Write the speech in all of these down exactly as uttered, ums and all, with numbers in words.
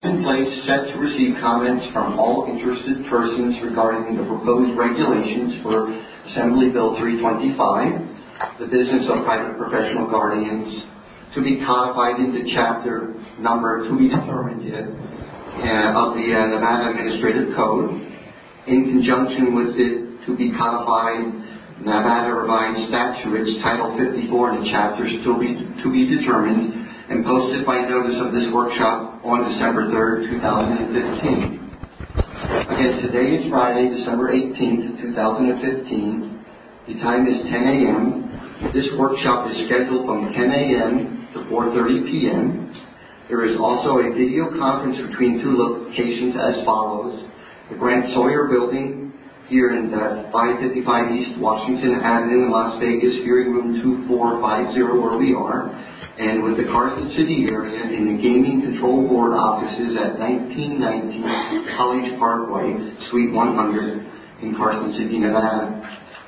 In place set to receive comments from all interested persons regarding the proposed regulations for Assembly Bill three twenty-five, the business of private professional guardians, to be codified into chapter number to be determined yet uh, of the uh, Nevada Administrative Code, in conjunction with it to be codified Nevada Revised Statutes Title fifty-four and the chapters to be to be determined, and posted by notice of this workshop on December third, two thousand fifteen. Again, today is Friday, December eighteenth, two thousand fifteen. The time is ten a.m. This workshop is scheduled from ten a.m. to four thirty p.m. There is also a video conference between two locations as follows: the Grant Sawyer Building here in the five fifty-five East Washington Avenue in Las Vegas, hearing room two four five zero, where we are, and with the Carson City area in the Gaming Control Board offices at nineteen nineteen College Parkway, Suite one hundred in Carson City, Nevada.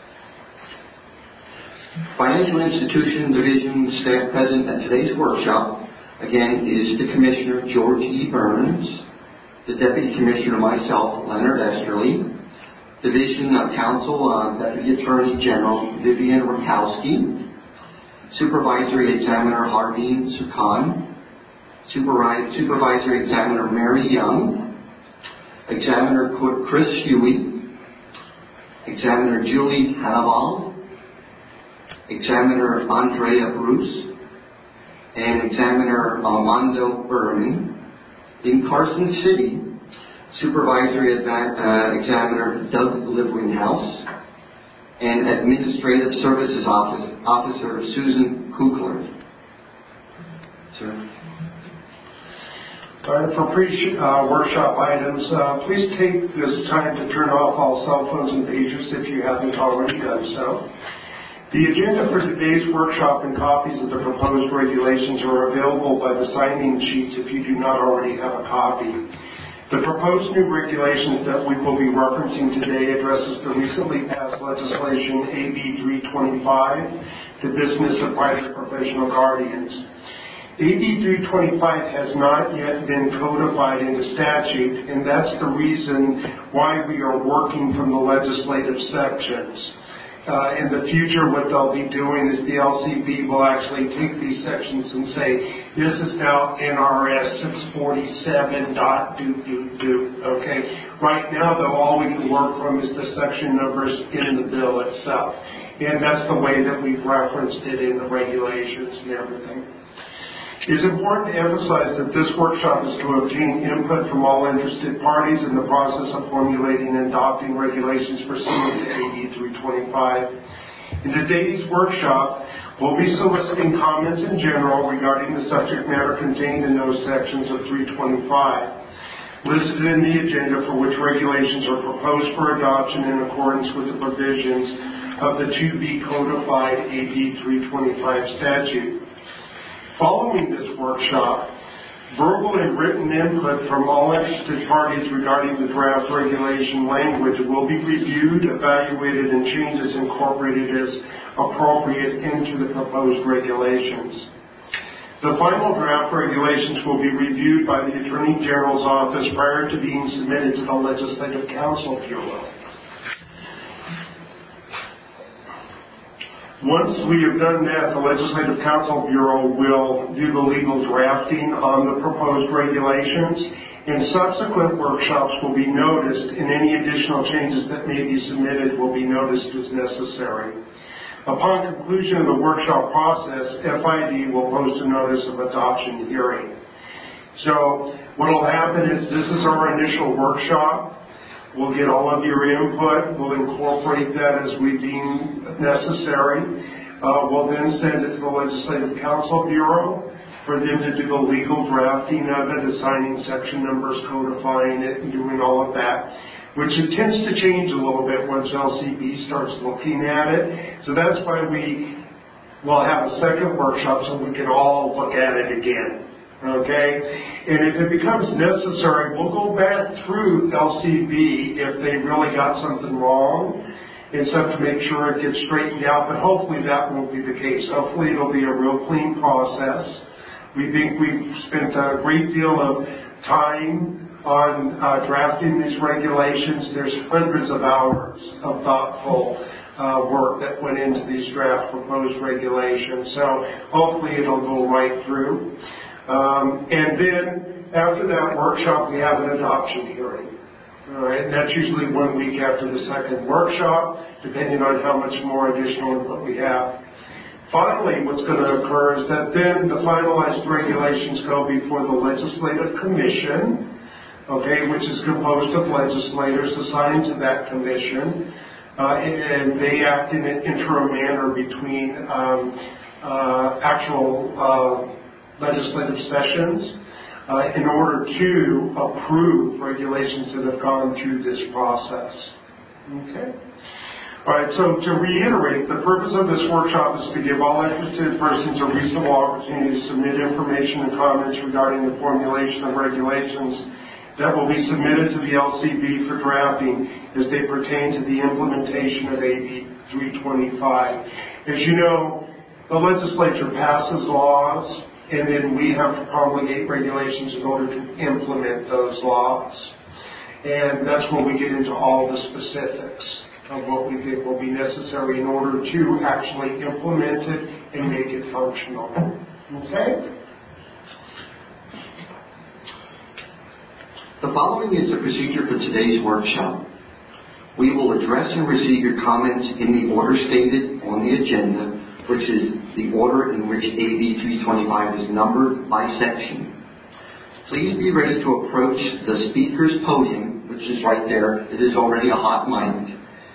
Financial Institution Division staff present at today's workshop, again, is the Commissioner George E. Burns, the Deputy Commissioner myself, Leonard Esterly, Division of Counsel uh, Deputy Attorney General Vivian Rakowski, Supervisory Examiner Harbeen Sukhan, Supervi- Supervisory Examiner Mary Young, Examiner Chris Huey, Examiner Julie Hannibal, Examiner Andrea Bruce, and Examiner Armando Berman. In Carson City, Supervisory Adva- uh, Examiner Doug Liveringhouse, and Administrative Services Office, Officer Susan Kugler. Sir? All right, for pre-workshop uh, items, uh, please take this time to turn off all cell phones and pagers if you haven't already done so. The agenda for today's workshop and copies of the proposed regulations are available by the sign-in sheets if you do not already have a copy. The proposed new regulations that we will be referencing today addresses the recently passed legislation A B three twenty-five, the business of private professional guardians. A B three twenty-five has not yet been codified into statute, and that's the reason why we are working from the legislative sections. Uh, in the future, what they'll be doing is the L C B will actually take these sections and say, this is now N R S six forty-seven dot do do do. Okay. Right now, though, all we can work from is the section numbers in the bill itself, and that's the way that we've referenced it in the regulations and everything. It's important to emphasize that this workshop is to obtain input from all interested parties in the process of formulating and adopting regulations pursuant to A B three twenty-five. In today's workshop, we'll be soliciting comments in general regarding the subject matter contained in those sections of three twenty-five, listed in the agenda, for which regulations are proposed for adoption in accordance with the provisions of the to-be codified A B three twenty-five statute. Following this workshop, verbal and written input from all interested parties regarding the draft regulation language will be reviewed, evaluated, and changes incorporated as appropriate into the proposed regulations. The final draft regulations will be reviewed by the Attorney General's office prior to being submitted to the Legislative Counsel Bureau. Once we have done that, the Legislative Counsel Bureau will do the legal drafting on the proposed regulations, and subsequent workshops will be noticed, and any additional changes that may be submitted will be noticed as necessary. Upon conclusion of the workshop process, F I D will post a notice of adoption hearing. So what will happen is, this is our initial workshop. We'll get all of your input. We'll incorporate that as we deem necessary. Uh, we'll then send it to the Legislative Counsel Bureau for them to do the legal drafting of it, assigning section numbers, codifying it, and doing all of that, which it tends to change a little bit once L C B starts looking at it. So that's why we will have a second workshop so we can all look at it again. Okay? And if it becomes necessary, we'll go back through L C B if they really got something wrong and stuff to make sure it gets straightened out, but hopefully that won't be the case. Hopefully it'll be a real clean process. We think we've spent a great deal of time on uh, drafting these regulations. There's hundreds of hours of thoughtful uh, work that went into these draft proposed regulations. So hopefully it'll go right through. Um, and then after that workshop, we have an adoption hearing. All right, and that's usually one week after the second workshop, depending on how much more additional input we have. Finally, what's going to occur is that then the finalized regulations go before the Legislative Commission, okay, which is composed of legislators assigned to that commission, uh, and they act in an interim manner between um, uh, actual uh, legislative sessions uh, in order to approve regulations that have gone through this process. Okay? All right, so to reiterate, the purpose of this workshop is to give all interested persons a reasonable opportunity to submit information and comments regarding the formulation of regulations that will be submitted to the L C B for drafting as they pertain to the implementation of A B three twenty-five. As you know, the legislature passes laws, and then we have to promulgate regulations in order to implement those laws. And that's where we get into all the specifics of what we think will be necessary in order to actually implement it and make it functional. Okay? The following is the procedure for today's workshop. We will address and receive your comments in the order stated on the agenda, which is the order in which A B three twenty-five is numbered by section. Please be ready to approach the speaker's podium, which is right there. It is already a hot mic.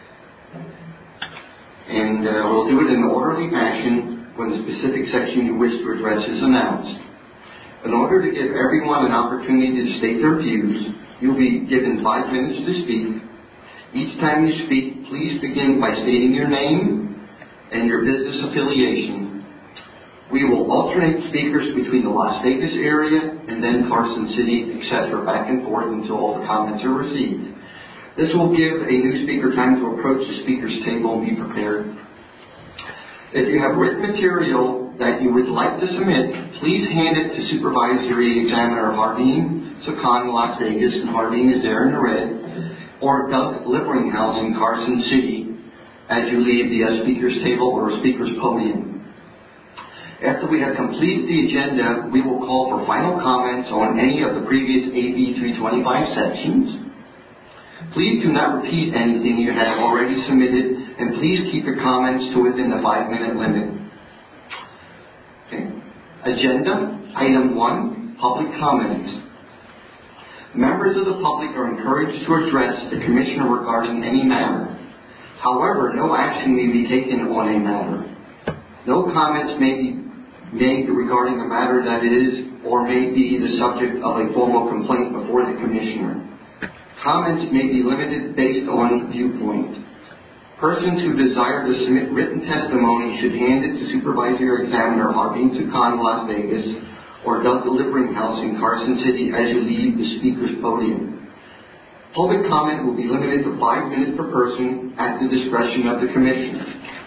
And uh, we'll do it in an orderly fashion when the specific section you wish to address is announced. In order to give everyone an opportunity to state their views, you'll be given five minutes to speak. Each time you speak, please begin by stating your name and your business affiliation. We will alternate speakers between the Las Vegas area and then Carson City, et cetera, back and forth until all the comments are received. This will give a new speaker time to approach the speaker's table and be prepared. If you have written material that you would like to submit, please hand it to Supervisory Examiner Harveen Sakan in Las Vegas, and Harveen is there in the red, or Doug Liveringhouse in Carson City as you leave the uh, speaker's table or speaker's podium. After we have completed the agenda, we will call for final comments on any of the previous A B three twenty-five sections. Please do not repeat anything you have already submitted, and please keep your comments to within the five-minute limit. Okay. Agenda, item one, public comments. Members of the public are encouraged to address the Commissioner regarding any matter. However, no action may be taken on a matter. No comments may be made regarding a matter that is or may be the subject of a formal complaint before the Commissioner. Comments may be limited based on viewpoint. Persons who desire to submit written testimony should hand it to Supervisor Examiner Harveen Sakan in Las Vegas or Doug Liveringhouse in Carson City as you leave the speaker's podium. Public comment will be limited to five minutes per person at the discretion of the Commissioner.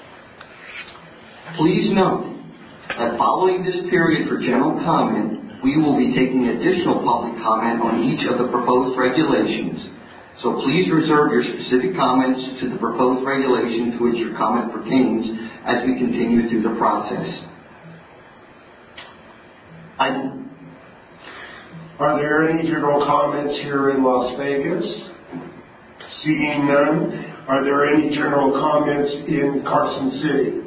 Please note that following this period for general comment, we will be taking additional public comment on each of the proposed regulations. So please reserve your specific comments to the proposed regulation to which your comment pertains as we continue through the process. I... Are there any general comments here in Las Vegas? Seeing none, are there any general comments in Carson City?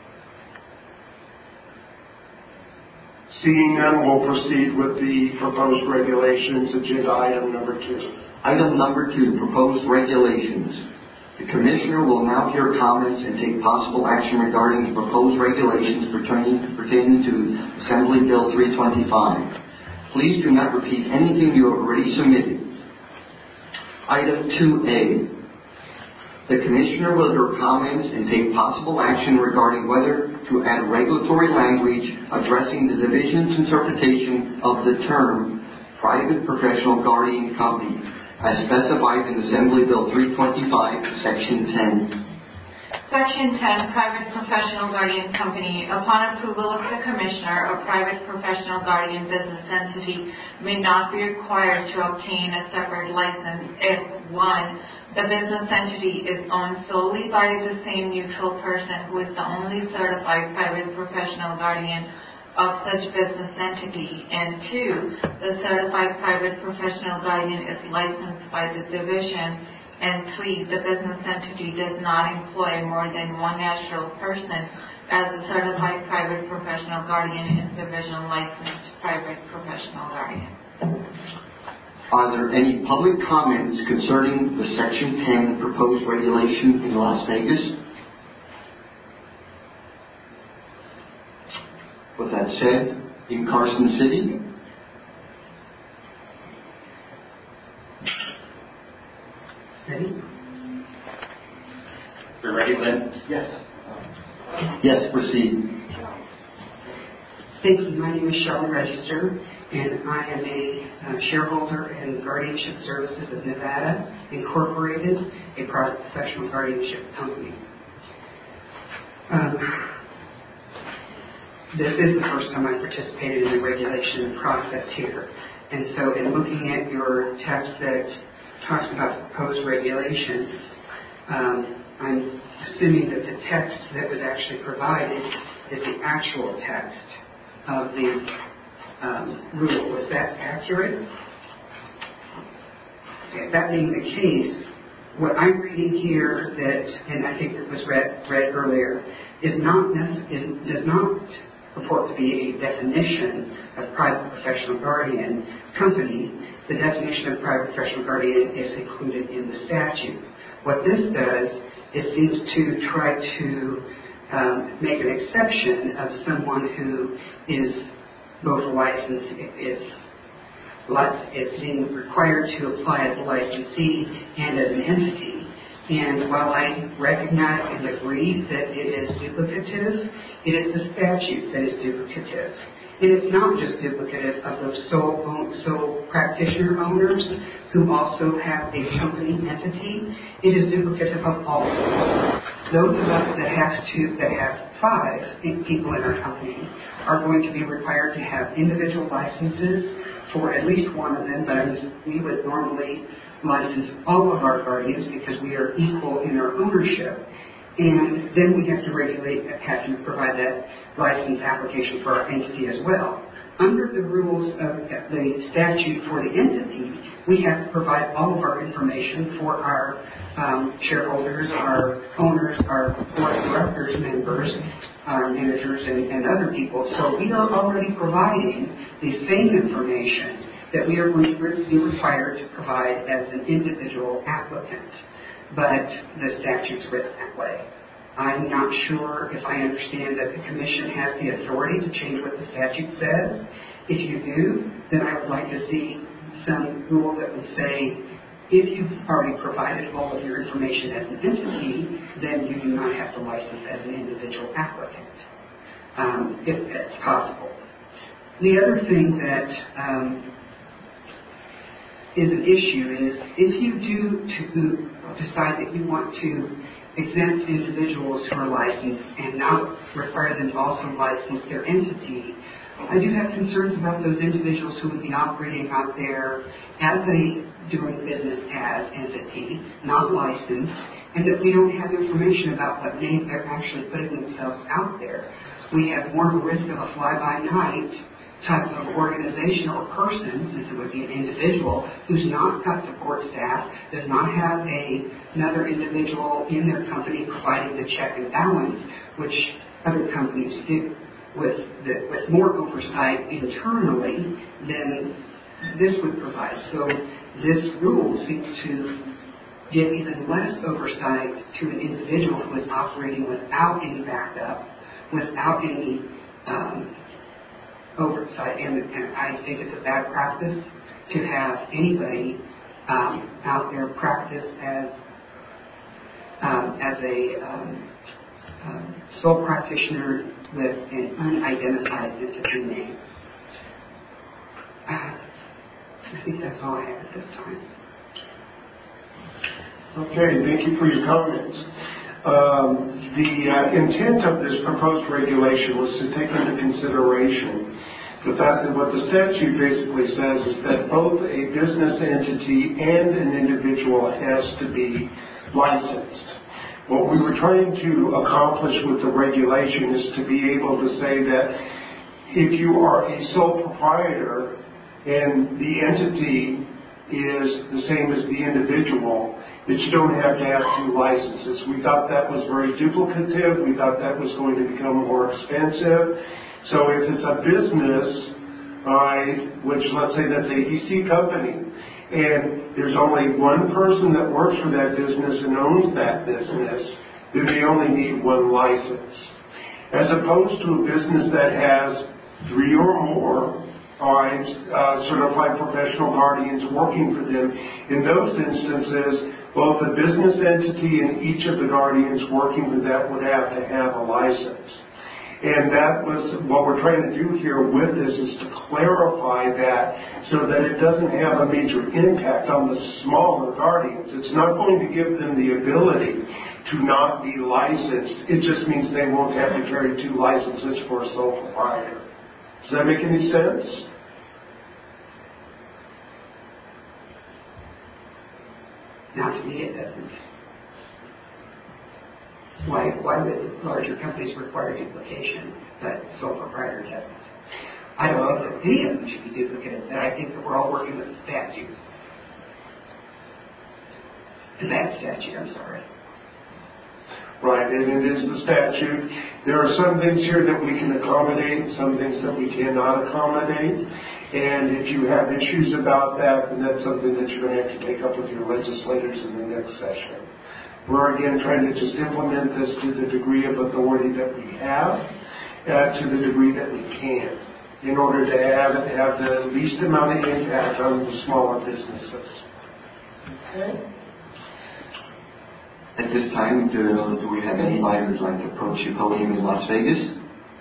Seeing none, we'll proceed with the proposed regulations, agenda item number two. Item number two, proposed regulations. The Commissioner will now hear comments and take possible action regarding the proposed regulations pertaining, pertaining to Assembly Bill three twenty-five. Please do not repeat anything you have already submitted. Item two A. The Commissioner will hear comments and take possible action regarding whether to add regulatory language addressing the Division's interpretation of the term private professional guardian company as specified in Assembly Bill three twenty-five, Section ten. Section ten, Private Professional Guardian Company. Upon approval of the Commissioner, a private professional guardian business entity may not be required to obtain a separate license if, one, the business entity is owned solely by the same neutral person who is the only certified private professional guardian of such business entity, and two, the certified private professional guardian is licensed by the division, and three, the business entity does not employ more than one natural person as a certified private professional guardian and division licensed private professional guardian. Are there any public comments concerning the Section ten proposed regulation in Las Vegas? With that said, in Carson City, Ready? We're ready, Lynn? Yes. yes, proceed. Thank you. My name is Shelley Register, and I am a uh, shareholder in Guardianship Services of Nevada, Incorporated, a private professional guardianship company. Um, this is the first time I participated in the regulation process here. And so in looking at your text that talks about proposed regulations, um, I'm assuming that the text that was actually provided is the actual text of the um, rule. Is that accurate? Okay, that being the case, what I'm reading here that, and I think it was read, read earlier, is not necess- is, does not purport to be a definition of private professional guardian company. The definition of private professional guardian is included in the statute. What this does is seems to try to um, make an exception of someone who is both licensed, is, is being required to apply as a licensee and as an entity. And while I recognize and agree that it is duplicative, it is the statute that is duplicative. And it's not just duplicative of those sole, sole practitioner owners who also have a company entity. It is duplicative of all of them. Those of us that have to, that have five people in our company are going to be required to have individual licenses for at least one of them, but we would normally license all of our guardians because we are equal in our ownership. And then we have to regulate, have to provide that license application for our entity as well. Under the rules of the statute for the entity, we have to provide all of our information for our um, shareholders, our owners, our board of directors members, our managers, and, and other people. So we are already providing the same information that we are going to be required to provide as an individual applicant. But the statute's written that way. I'm not sure if I understand that the Commission has the authority to change what the statute says. If you do, then I would like to see some rule that would say, if you've already provided all of your information as an entity, then you do not have to license as an individual applicant, um, if that's possible. The other thing that um, is an issue is if you do to decide that you want to exempt individuals who are licensed and not require them to also license their entity, I do have concerns about those individuals who would be operating out there as a doing business as entity, not licensed, and that we don't have information about what name they're actually putting themselves out there. We have more of a risk of a fly-by-night type of organization or person, since it would be an individual who's not got support staff, does not have a, another individual in their company providing the check and balance, which other companies do, with, the, with more oversight internally than this would provide. So this rule seems to give even less oversight to an individual who is operating without any backup, without any um, oversight, and, and I think it's a bad practice to have anybody um, out there practice as um, as a um, um, sole practitioner with an unidentified entity name. Uh, I think that's all I have at this time. Okay, thank you for your comments. Um, the uh, intent of this proposed regulation was to take into consideration the fact that what the statute basically says is that both a business entity and an individual has to be licensed. What we were trying to accomplish with the regulation is to be able to say that if you are a sole proprietor and the entity is the same as the individual, that you don't have to have two licenses. We thought that was very duplicative. We thought that was going to become more expensive. So if it's a business, right, which let's say that's a A B C company, and there's only one person that works for that business and owns that business, then they only need one license. As opposed to a business that has three or more right, uh, certified professional guardians working for them. In those instances, both the business entity and each of the guardians working for that would have to have a license. And that was what we're trying to do here with this, is to clarify that so that it doesn't have a major impact on the smaller guardians. It's not going to give them the ability to not be licensed. It just means they won't have to carry two licenses for a sole proprietor. Does that make any sense? Not to me, it doesn't. Why, why would larger companies require duplication, but sole proprietor doesn't? I don't think that any of them should be duplicated, but I think that we're all working with the statute. The bad statute, I'm sorry. Right, and it is the statute. There are some things here that we can accommodate, some things that we cannot accommodate. And if you have issues about that, then that's something that you're going to have to take up with your legislators in the next session. We're again trying to just implement this to the degree of authority that we have, uh, to the degree that we can, in order to have it have the least amount of impact on the smaller businesses. Okay. At this time, do, do we have anybody who'd like to approach the podium in Las Vegas?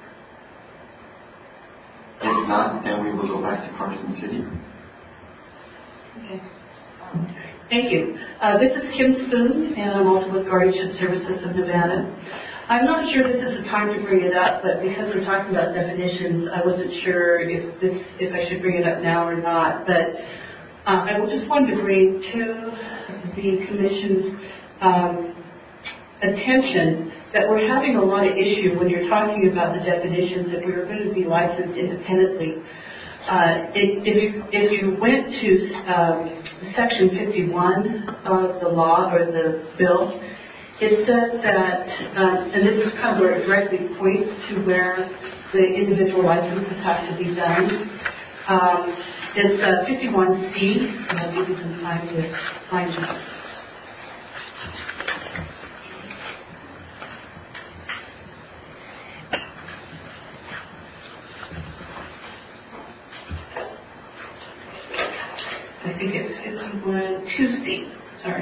If not, then we will go back to Carson City. Okay. Um, thank you. Uh, this is Kim Spoon, and I'm also with Guardianship Services of Nevada. I'm not sure this is the time to bring it up, but because we're talking about definitions, I wasn't sure if this, if I should bring it up now or not. But uh, I just wanted to bring to the Commission's Um, attention that we're having a lot of issue when you're talking about the definitions that we're going to be licensed independently. Uh, if, if, you, if you went to um, Section fifty-one of the law or the bill, it says that, uh, and this is kind of where it directly points to where the individual licenses have to be done. Um, it's uh, fifty-one C, and I'll give you some time to find it. I think it's fifty-one two C, sorry.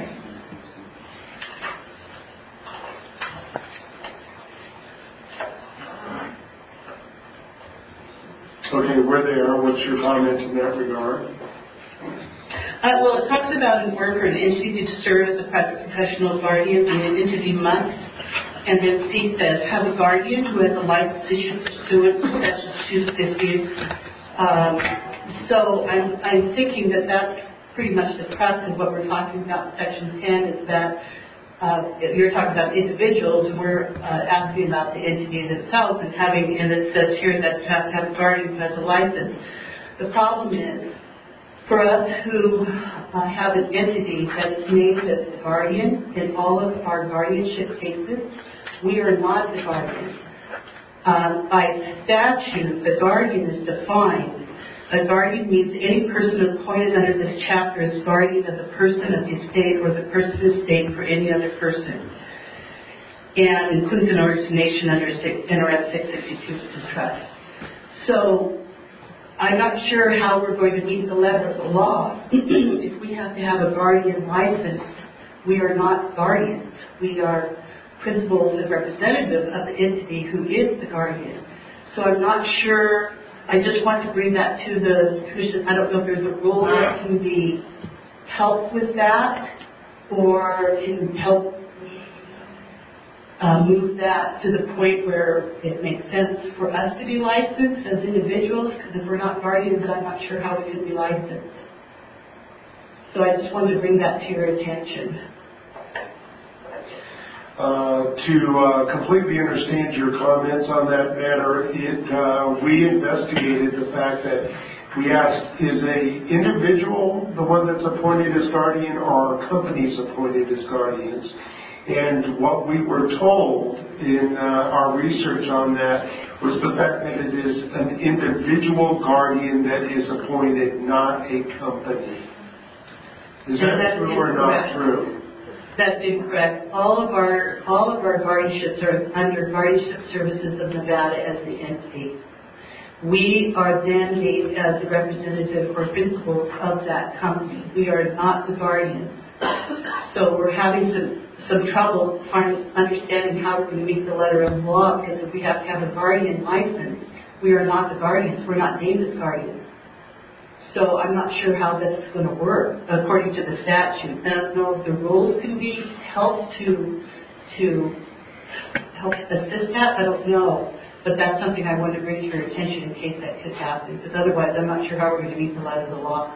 Okay, we're there. What's your comment in that regard? Uh, well, it talks about in order for an entity to serve as a private professional guardian, the entity must, and then C says, have a guardian who has a license issued pursuant to Section two fifty. Um, so I'm, I'm thinking that that's pretty much the crux of what we're talking about in Section ten, is that uh, you're talking about individuals, we're uh, asking about the entity themselves and having, and it says here that you have to have a guardian who has a license. The problem is, for us who uh, have an entity that's named as the guardian in all of our guardianship cases, we are not the guardian. Uh, by statute, the guardian is defined. A guardian means any person appointed under this chapter as guardian of the person of the estate or the person of the estate for any other person, and includes an origination under N R S six sixty-two, which is trust. So I'm not sure how we're going to meet the letter of the law. If we have to have a guardian license, we are not guardians. We are principals and representatives of the entity who is the guardian. So I'm not sure. I just want to bring that to the Commission. I don't know if there's a rule that can be help with that, or can help uh, move that to the point where it makes sense for us to be licensed as individuals, because if we're not guardians, I'm not sure how we can be licensed. So I just wanted to bring that to your attention. Uh, to uh, completely understand your comments on that matter, it, uh, we investigated the fact that we asked, is a individual the one that's appointed as guardian, or are companies appointed as guardians? And what we were told in uh, our research on that was the fact that it is an individual guardian that is appointed, not a company. Is No, that true or not true? That's incorrect. All of our all of our guardianships are under Guardianship Services of Nevada as the entity. We are then named as the representative or principals of that company. We are not the guardians. So we're having some some trouble find, understanding how we're going to meet the letter of law, because if we have to have a guardian license, we are not the guardians. We're not named as guardians. So I'm not sure how this is going to work according to the statute. I don't know if the rules can be helped to to help assist that. I don't know, but that's something I want to bring to your attention in case that could happen. Because otherwise, I'm not sure how we're going to meet the letter of the law.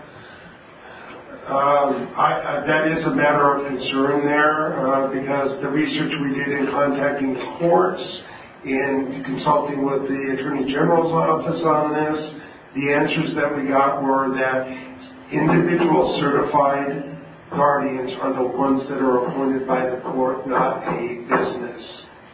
Um, I, I, that is a matter of concern there, uh, because the research we did in contacting the courts, in consulting with the Attorney General's office on this, the answers that we got were that individual certified guardians are the ones that are appointed by the court, not a business.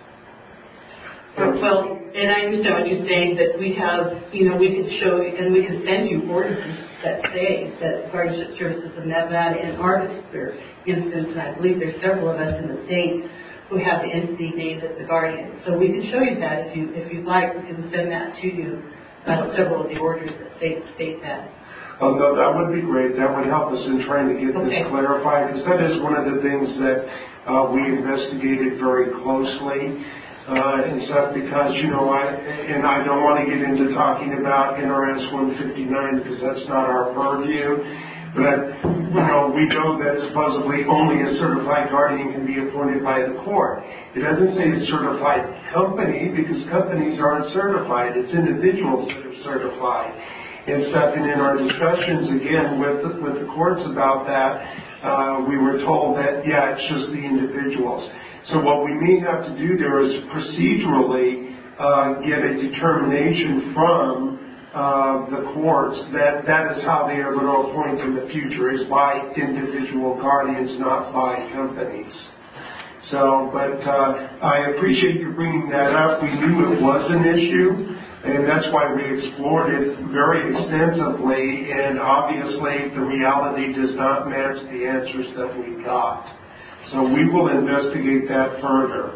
Well, and I understand what you're saying, that we have, you know, we could show, and we can send you ordinances that say that Guardianship Services of Nevada, in our particular instance, and I believe there's several of us in the state who have the entity named as the guardian. So we can show you that if you if you'd like. We can send that to you. Uh, several of the orders that state, state that. Oh, no, that would be great. That would help us in trying to get Okay. this clarified, because that is one of the things that uh, we investigated very closely. Uh, and stuff, because, you know, I, and I don't want to get into talking about N R S one fifty-nine, because that's not our purview. But, you know, we know that supposedly only a certified guardian can be appointed by the court. It doesn't say a certified company, because companies aren't certified. It's individuals that are certified and stuff. And in our discussions, again, with the, with the courts about that, uh, we were told that, yeah, it's just the individuals. So what we may have to do there is procedurally uh, get a determination from Uh, the courts that that is how they are going to appoint in the future, is by individual guardians, not by companies. So, but uh, I appreciate you bringing that up. We knew it was an issue, and that's why we explored it very extensively, and obviously the reality does not match the answers that we got. So we will investigate that further.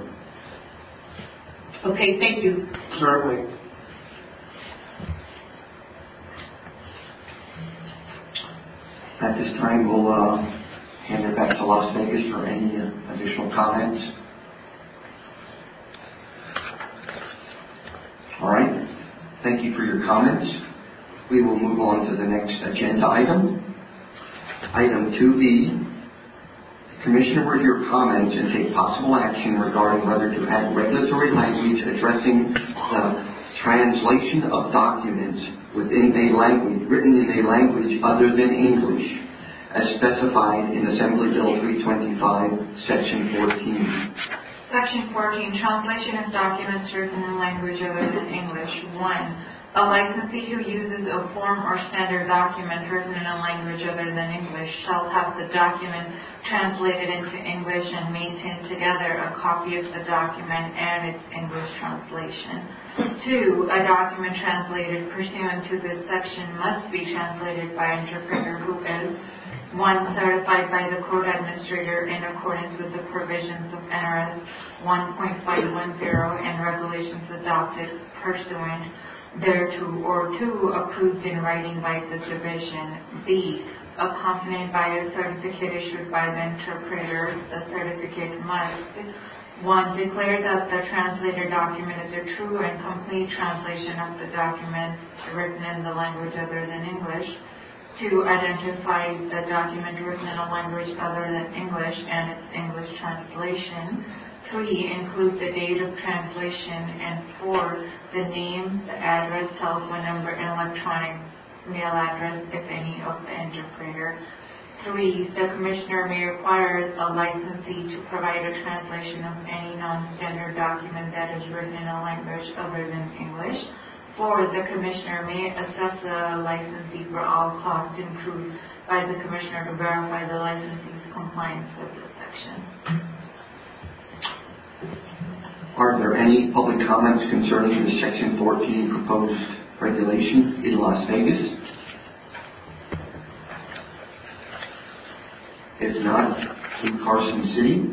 Okay, thank you. Certainly. At this time, we'll uh, hand it back to Las Vegas for any uh, additional comments. All right. Thank you for your comments. We will move on to the next agenda item. Item two B. The Commissioner will hear comments and take possible action regarding whether to add regulatory language addressing the translation of documents within a language, written in a language other than English, as specified in Assembly Bill three twenty-five, Section fourteen. Section fourteen, translation of documents written in language other than English. One, a licensee who uses a form or standard document written in a language other than English shall have the document translated into English and maintain together a copy of the document and its English translation. Two, a document translated pursuant to this section must be translated by an interpreter who is one, certified by the Code Administrator in accordance with the provisions of N R S one point five one zero and regulations adopted pursuant thereto, or two, approved in writing by the division. B, accompanied by a certificate issued by the interpreter. The certificate must, one, declare that the translated document is a true and complete translation of the document written in the language other than English. Two, identify the document written in a language other than English and its English translation. Three, include the date of translation, and four, the name, the address, telephone number, and electronic mail address, if any, of the interpreter. Three, the Commissioner may require a licensee to provide a translation of any non-standard document that is written in a language other than English. Four, the Commissioner may assess the licensee for all costs incurred by the Commissioner to verify the licensee's compliance with this section. Are there any public comments concerning the Section fourteen proposed regulation in Las Vegas? If not, in Carson City?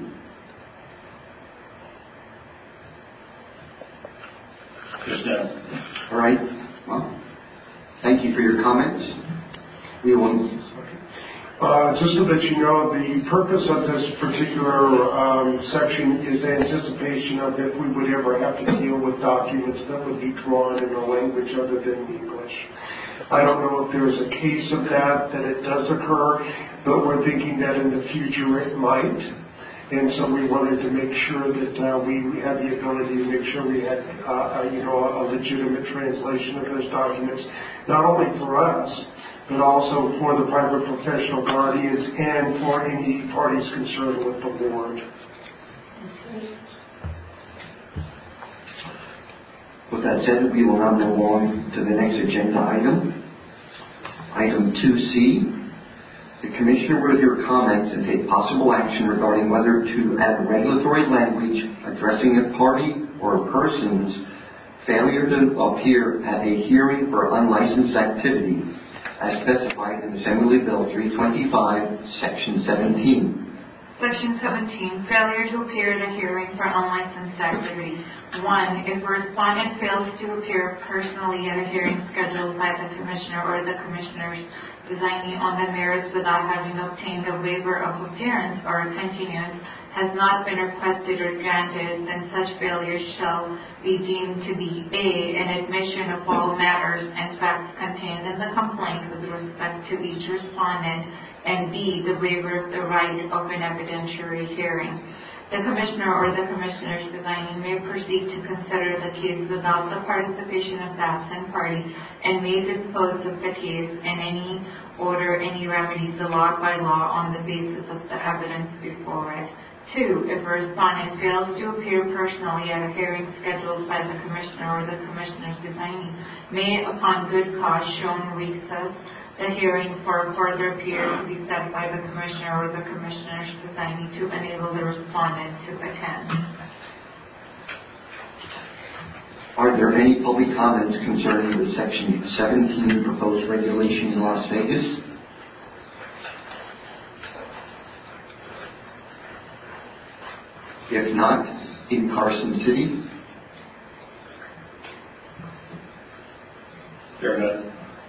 Yes, no. All right. Well, thank you for your comments. We will. Uh, just so that you know, the purpose of this particular um, section is anticipation of if we would ever have to deal with documents that would be drawn in a language other than English. I don't know if there's a case of that, that it does occur, but we're thinking that in the future it might. And so we wanted to make sure that uh, we had the ability to make sure we had, uh, a, you know, a legitimate translation of those documents, not only for us, but also for the private professional guardians and for any parties concerned with the board. With that said, we will now move on to the next agenda item. Item two C. The Commissioner will hear comments and take possible action regarding whether to add regulatory language addressing a party or a person's failure to appear at a hearing for unlicensed activity, as specified in Assembly Bill three twenty-five, Section seventeen. Section seventeen, failure to appear at a hearing for unlicensed activity. One, if a respondent fails to appear personally at a hearing scheduled by the Commissioner or the Commissioner's designee on the merits without having obtained a waiver of appearance or a continuance has not been requested or granted, then such failure shall be deemed to be A, an admission of all matters and facts contained in the complaint with respect to each respondent, and B, the waiver of the right of an evidentiary hearing. The Commissioner or the Commissioner's designee may proceed to consider the case without the participation of the absent party and may dispose of the case in any order, any remedies allowed by law on the basis of the evidence before it. Two, if a respondent fails to appear personally at a hearing scheduled by the Commissioner or the Commissioner's designee, may, upon good cause shown, recess the hearing for a further period to be set by the Commissioner or the Commissioner's designee to enable the respondent to attend. Are there any public comments concerning the Section seventeen proposed regulation in Las Vegas? If not, in Carson City? Fair enough.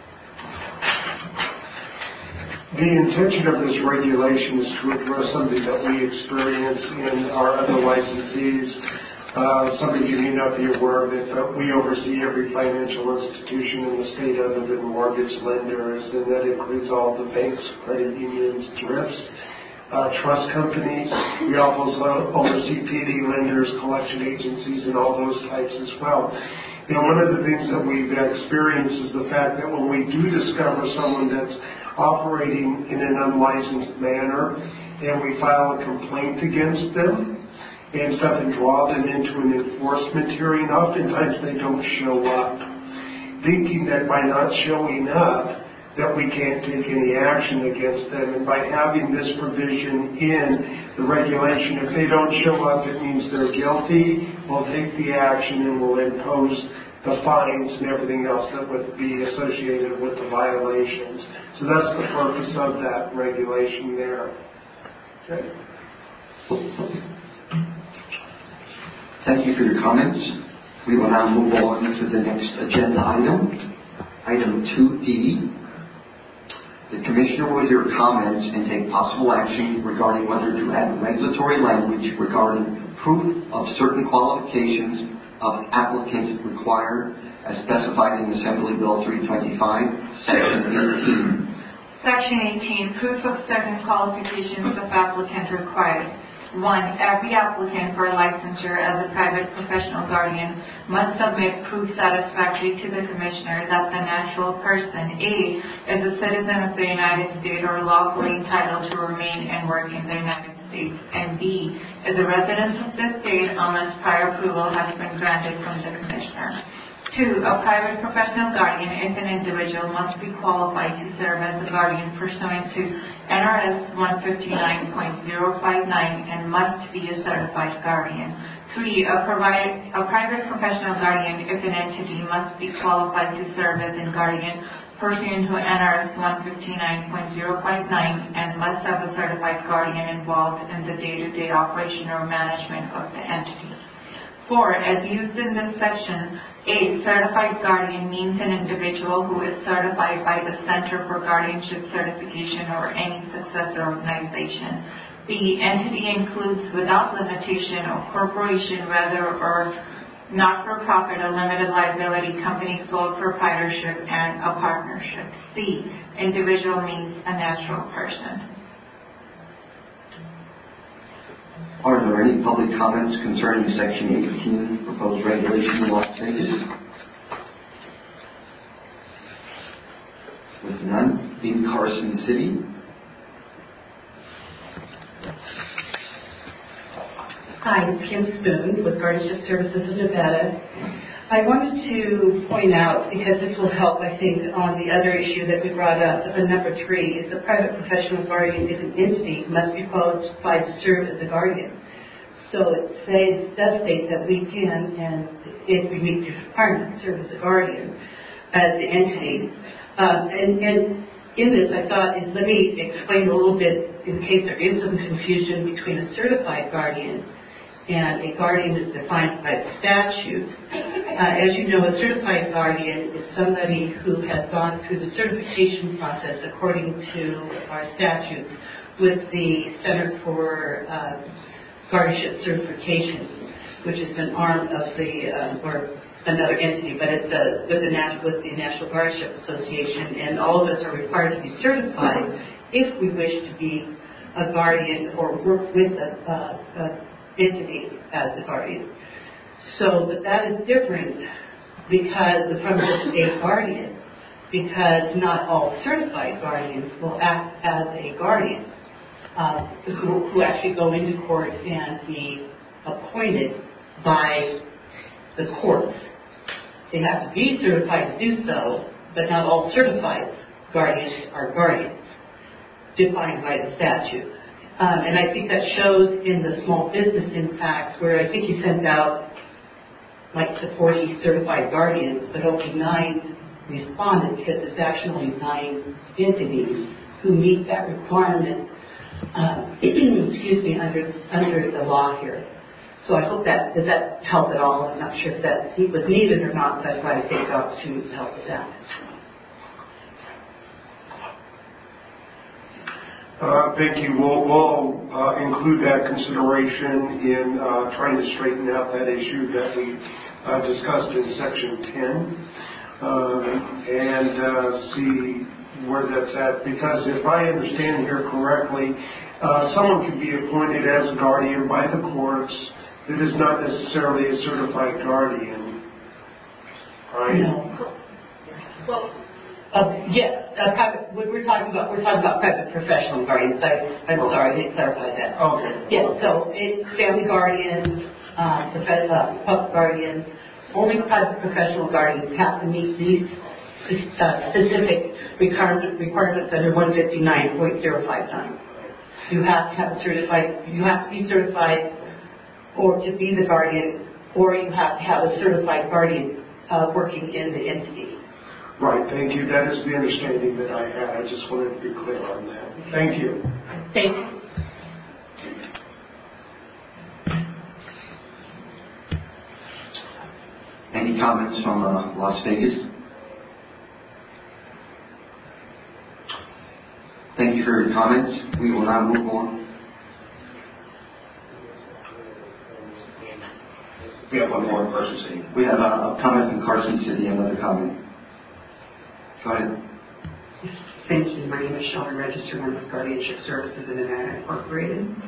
The intention of this regulation is to address something that we experience in our other licensees. Uh, some of you may not be aware of it, but we oversee every financial institution in the state other than mortgage lenders, and that includes all the banks, credit unions, thrifts, uh, trust companies. We also oversee P D lenders, collection agencies, and all those types as well. And one of the things that we've experienced is the fact that when we do discover someone that's operating in an unlicensed manner and we file a complaint against them and stuff and draw them into an enforcement hearing, oftentimes they don't show up, thinking that by not showing up that we can't take any action against them. And by having this provision in the regulation, if they don't show up, it means they're guilty. We'll take the action and we'll impose the fines and everything else that would be associated with the violations. So that's the purpose of that regulation there. Okay. Thank you for your comments. We will now move on to the next agenda item, item two D. The Commissioner will hear comments and take possible action regarding whether to add regulatory language regarding proof of certain qualifications of applicant required as specified in Assembly Bill three twenty-five, Section eighteen. Section eighteen, proof of certain qualifications of applicant required. One, every applicant for licensure as a private professional guardian must submit proof satisfactory to the Commissioner that the natural person, A, is a citizen of the United States or lawfully entitled to remain and work in the United States, and B, is a resident of the state unless prior approval has been granted from the Commissioner. Two, a private professional guardian, if an individual, must be qualified to serve as a guardian pursuant to N R S one fifty-nine point zero five nine and must be a certified guardian. Three, a, provide, a private professional guardian, if an entity, must be qualified to serve as a guardian pursuant to N R S one fifty-nine point zero five nine and must have a certified guardian involved in the day-to-day operation or management of the entity. Four, as used in this section, A, certified guardian means an individual who is certified by the Center for Guardianship Certification or any successor organization. B, entity includes without limitation a corporation, whether or not-for-profit, a limited liability company, sole proprietorship, and a partnership. C, individual means a natural person. Are there any public comments concerning Section eighteen, proposed regulation in Las Vegas? With none, in Carson City. Hi, I'm Kim Spoon with Guardianship Services of Nevada. I wanted to point out, because this will help, I think, on the other issue that we brought up, the number three, is the private professional guardian is an entity must be qualified to serve as a guardian. So it says, does state that we can, and if we meet the requirements, serve as a guardian as the entity. Um, and, and in this, I thought, is let me explain a little bit in case there is some confusion between a certified guardian and a guardian is defined by the statute. Uh, as you know, a certified guardian is somebody who has gone through the certification process according to our statutes with the Center for uh, Guardianship Certification, which is an arm of the, uh, or another entity, but it's a, with, the National, with the National Guardianship Association, and all of us are required to be certified if we wish to be a guardian or work with a, a, a entity as the guardian. So, but that is different because from just a guardian, because not all certified guardians will act as a guardian, uh, who, who actually go into court and be appointed by the courts. They have to be certified to do so, but not all certified guardians are guardians, defined by the statute. Um, and I think that shows in the small business impact, where I think you sent out like the forty certified guardians, but only nine responded because it's actually nine entities who meet that requirement. Uh, excuse me, under under the law here. So I hope that does that help at all. I'm not sure if that was needed or not, but I thought I'd take the opportunity to help with that. Uh, thank you. We'll, we'll uh, include that consideration in uh, trying to straighten out that issue that we uh, discussed in Section ten um, and uh, see where that's at. Because if I understand here correctly, uh, someone can be appointed as a guardian by the courts that is not necessarily a certified guardian, right? No. Well. Uh, yes, uh, private, we're talking about we're talking about private professional guardians. I, I'm okay. sorry, I didn't clarify that. Okay. Yes, so it's family guardians, uh, prof- uh, public guardians. Only private professional guardians have to meet these uh, specific requirement, requirements under one fifty-nine point zero five nine. You have to have a certified. You have to be certified, or to be the guardian, or you have to have a certified guardian uh, working in the entity. Right, thank you. That is the understanding that I had. I just wanted to be clear on that. Thank you. Thank you. Any comments from uh, Las Vegas? Thank you for your comments. We will now move on. We have one more in Carson City. We have a, a comment from Carson City, another comment. Go ahead. Thank you. My name is Shelby Register. I'm with Guardianship Services in Nevada Incorporated.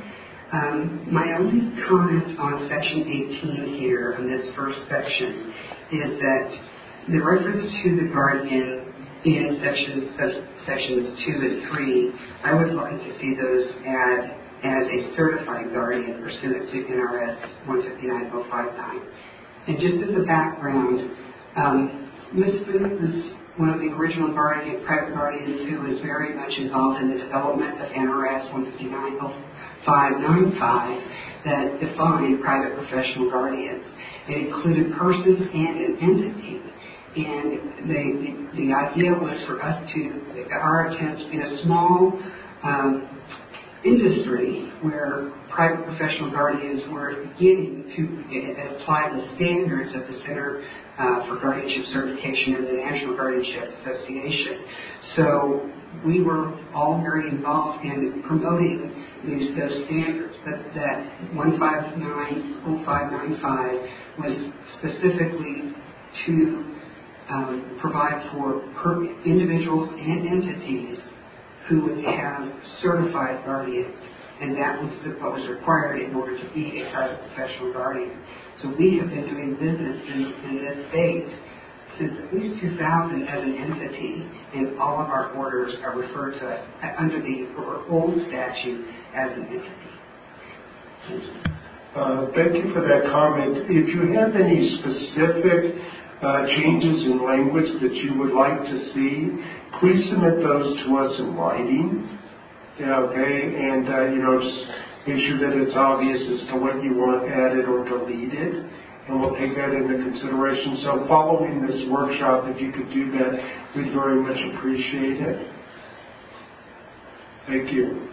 Um, my only comment on section eighteen here, on this first section, is that the reference to the guardian in sections, sections two and three, I would like to see those add as a certified guardian pursuant to N R S one fifty-nine oh five nine. And just as a background, um, Miz Booth was one of the original guardian, private guardians who was very much involved in the development of N R S one fifty-nine oh five nine five that defined private professional guardians. It included persons and an entity. And the, the, the idea was for us to, our attempt in a small um, industry where private professional guardians were beginning to apply the standards of the Center uh, for Guardianship Certification and the National Guardianship Association. So we were all very involved in promoting these, those standards, but that one five nine oh five nine five was specifically to um, provide for per individuals and entities who would have certified guardians, and that was the, what was required in order to be a private professional guardian. So we have been doing business in, in this state since at least two thousand as an entity, and all of our orders are referred to us under the old statute as an entity. Thank you. Uh, thank you for that comment. If you have any specific uh, changes in language that you would like to see, please submit those to us in writing. Yeah, okay, and uh, you know, just make sure that it's obvious as to what you want added or deleted, and we'll take that into consideration. So following this workshop, if you could do that, we'd very much appreciate it. Thank you.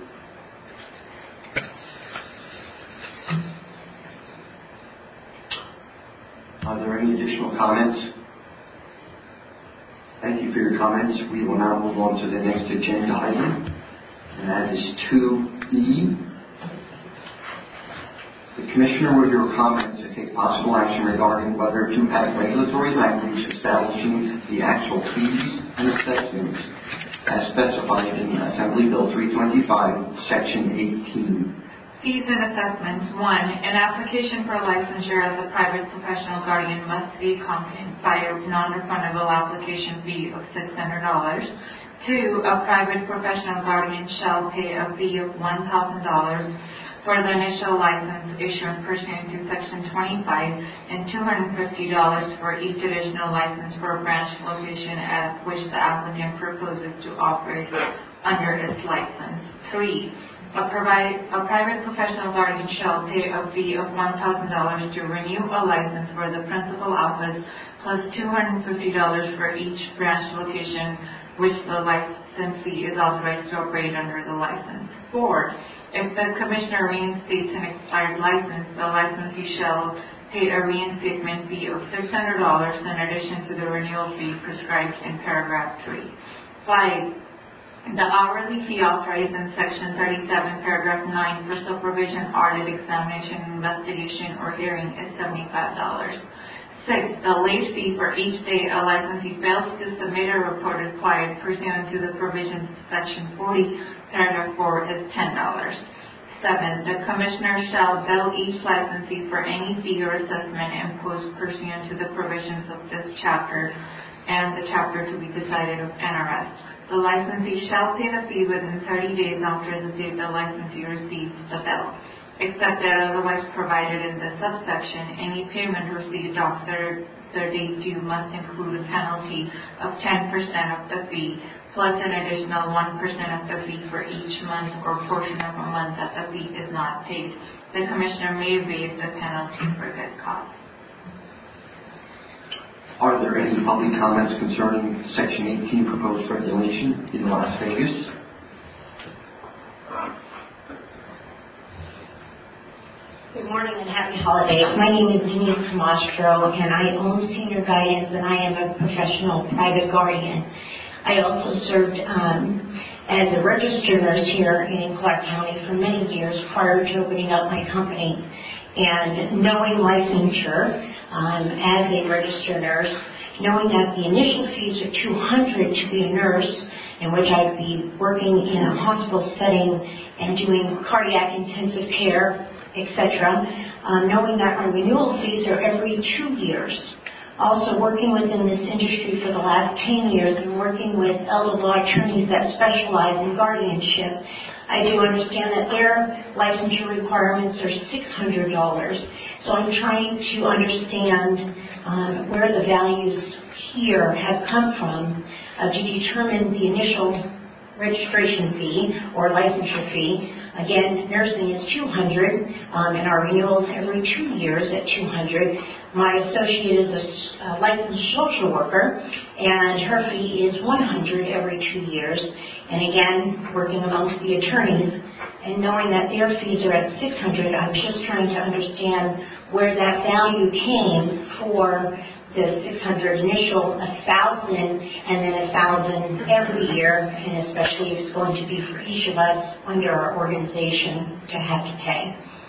Are there any additional comments? Thank you for your comments. We will now move on to the next agenda item, and that is two E. The Commissioner will hear comments and take possible action regarding whether to add regulatory language establishing the actual fees and assessments as specified in Assembly Bill three twenty-five, Section eighteen. Fees and assessments. One, an application for licensure as a private professional guardian must be accompanied by a non-refundable application fee of six hundred dollars. Two, a private professional guardian shall pay a fee of one thousand dollars for the initial license issued pursuant to Section twenty-five and two hundred fifty dollars for each additional license for a branch location at which the applicant proposes to operate under its license. Three, A, provide, a private professional guardian shall pay a fee of one thousand dollars to renew a license for the principal office plus two hundred fifty dollars for each branch location which the licensee is authorized to operate under the license. Four, if the Commissioner reinstates an expired license, the licensee shall pay a reinstatement fee of six hundred dollars in addition to the renewal fee prescribed in paragraph three. Five, the hourly fee authorized in Section thirty-seven, paragraph nine for supervision, audit, examination, investigation, or hearing is seventy-five dollars. Six, the late fee for each day a licensee fails to submit a report required pursuant to the provisions of Section forty, paragraph four is ten dollars. Seven, the Commissioner shall bill each licensee for any fee or assessment imposed pursuant to the provisions of this chapter and the chapter to be decided of N R S. The licensee shall pay the fee within thirty days after the date the licensee receives the bill, except that otherwise provided in the subsection. Any payment received after the date due must include a penalty of ten percent of the fee, plus an additional one percent of the fee for each month or portion of a month that the fee is not paid. The Commissioner may waive the penalty for good cause. Are there any public comments concerning Section eighteen proposed regulation in Las Vegas? Good morning and happy holidays. My name is Denise Camastro, and I own Senior Guidance, and I am a professional private guardian. I also served um, as a registered nurse here in Clark County for many years prior to opening up my company. And knowing licensure um, as a registered nurse, knowing that the initial fees are two hundred dollars to be a nurse, in which I'd be working in a hospital setting and doing cardiac intensive care, et cetera, uh, knowing that my renewal fees are every two years. Also working within this industry for the last ten years and working with elder law attorneys that specialize in guardianship, I do understand that their licensure requirements are six hundred dollars. So I'm trying to understand um, where the values here have come from uh, to determine the initial registration fee or licensure fee. Again, nursing is two hundred dollars, um, and our renewals every two years at two hundred dollars. My associate is a uh, licensed social worker, and her fee is one hundred dollars every two years. And again, working amongst the attorneys and knowing that their fees are at six hundred dollars, I'm just trying to understand where that value came for the six hundred initial, a thousand, and then a thousand every year, and especially if it's going to be for each of us under our organization to have to pay.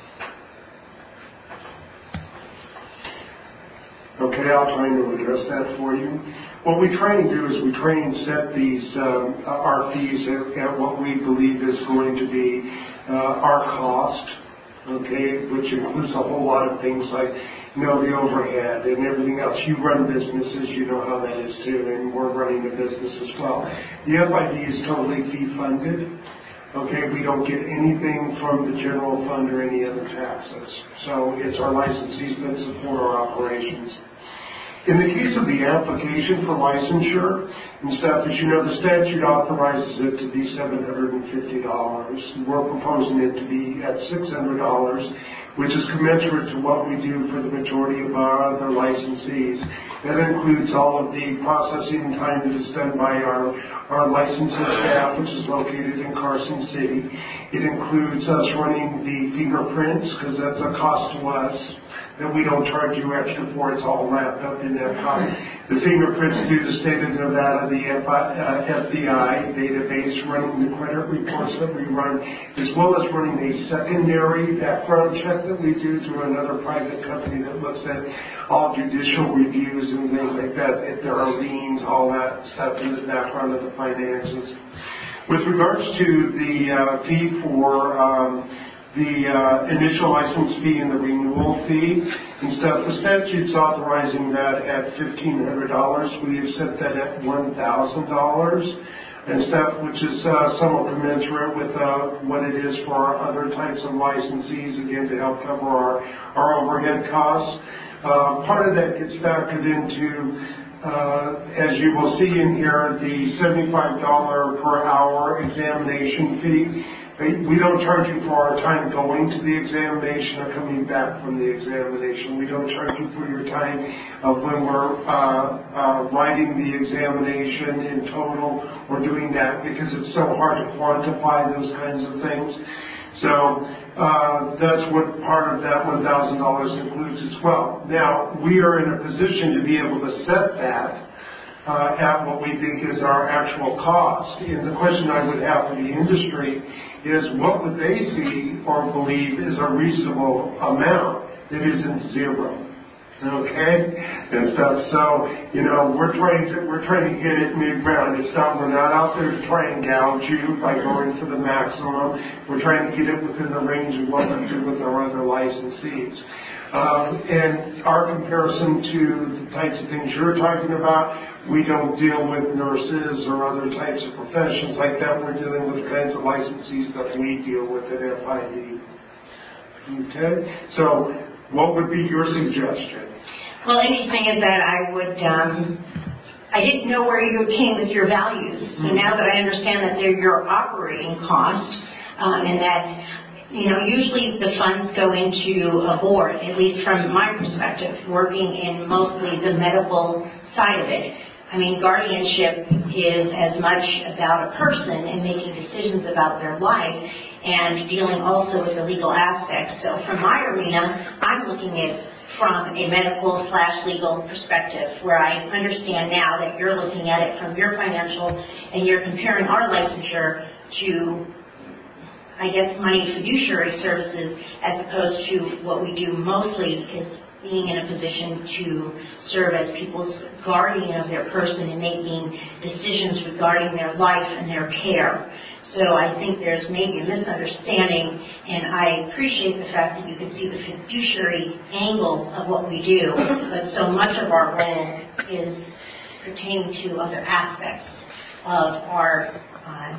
Okay, I'll try to address that for you. What we try and do is we try and set these um, our fees at, at what we believe is going to be uh, our cost, okay, which includes a whole lot of things like, you know, the overhead and everything else. You run businesses, you know how that is too, and we're running a business as well. The F I D is totally fee funded. Okay, we don't get anything from the general fund or any other taxes. So it's our licensees that support our operations. In the case of the application for licensure and stuff, as you know, the statute authorizes it to be seven hundred fifty dollars. We're proposing it to be at six hundred dollars, which is commensurate to what we do for the majority of our other licensees. That includes all of the processing time that is done by our, our licensing staff, which is located in Carson City. It includes us running the fingerprints, because that's a cost to us that we don't charge you extra for. It's all wrapped up in that cost. The fingerprints through the state of Nevada, the F B I database, running the credit reports that we run, as well as running a secondary background check that we do through another private company that looks at all judicial reviews and things like that, if there are liens, all that stuff in the background of the finances. With regards to the uh, fee for um, the uh, initial license fee and the renewal fee and stuff, the statute's authorizing that at fifteen hundred dollars. We have set that at one thousand dollars and stuff, which is uh, somewhat commensurate with uh, what it is for our other types of licensees, again, to help cover our, our overhead costs. Uh, part of that gets factored into, uh, as you will see in here, the seventy-five dollars per hour examination fee. We don't charge you for our time going to the examination or coming back from the examination. We don't charge you for your time of when we're uh, uh, writing the examination in total or doing that, because it's so hard to quantify those kinds of things. So uh, that's what part of that one thousand dollars includes as well. Now, we are in a position to be able to set that Uh, at what we think is our actual cost. And the question I would have for the industry is, what would they see or believe is a reasonable amount that isn't zero? Okay, and stuff. So, you know, we're trying to we're trying to get it mid-ground. It's not we're not out there to try and gouge you by going for the maximum. We're trying to get it within the range of what we do with our other licensees. Um, and our comparison to the types of things you're talking about, we don't deal with nurses or other types of professions like that. We're dealing with the kinds of licensees that we deal with at F I D. Okay? So what would be your suggestion? Well, interesting is that I would, um, I didn't know where you came with your values. So now that I understand that they're your operating cost, um, and that, you know, usually the funds go into a board, at least from my perspective, working in mostly the medical side of it. I mean, guardianship is as much about a person and making decisions about their life and dealing also with the legal aspects. So from my arena, I'm looking at from a medical slash legal perspective, where I understand now that you're looking at it from your financial and you're comparing our licensure to, I guess, money fiduciary services, as opposed to what we do mostly is being in a position to serve as people's guardian of their person and making decisions regarding their life and their care. So I think there's maybe a misunderstanding, and I appreciate the fact that you can see the fiduciary angle of what we do, but so much of our role is pertaining to other aspects of our uh,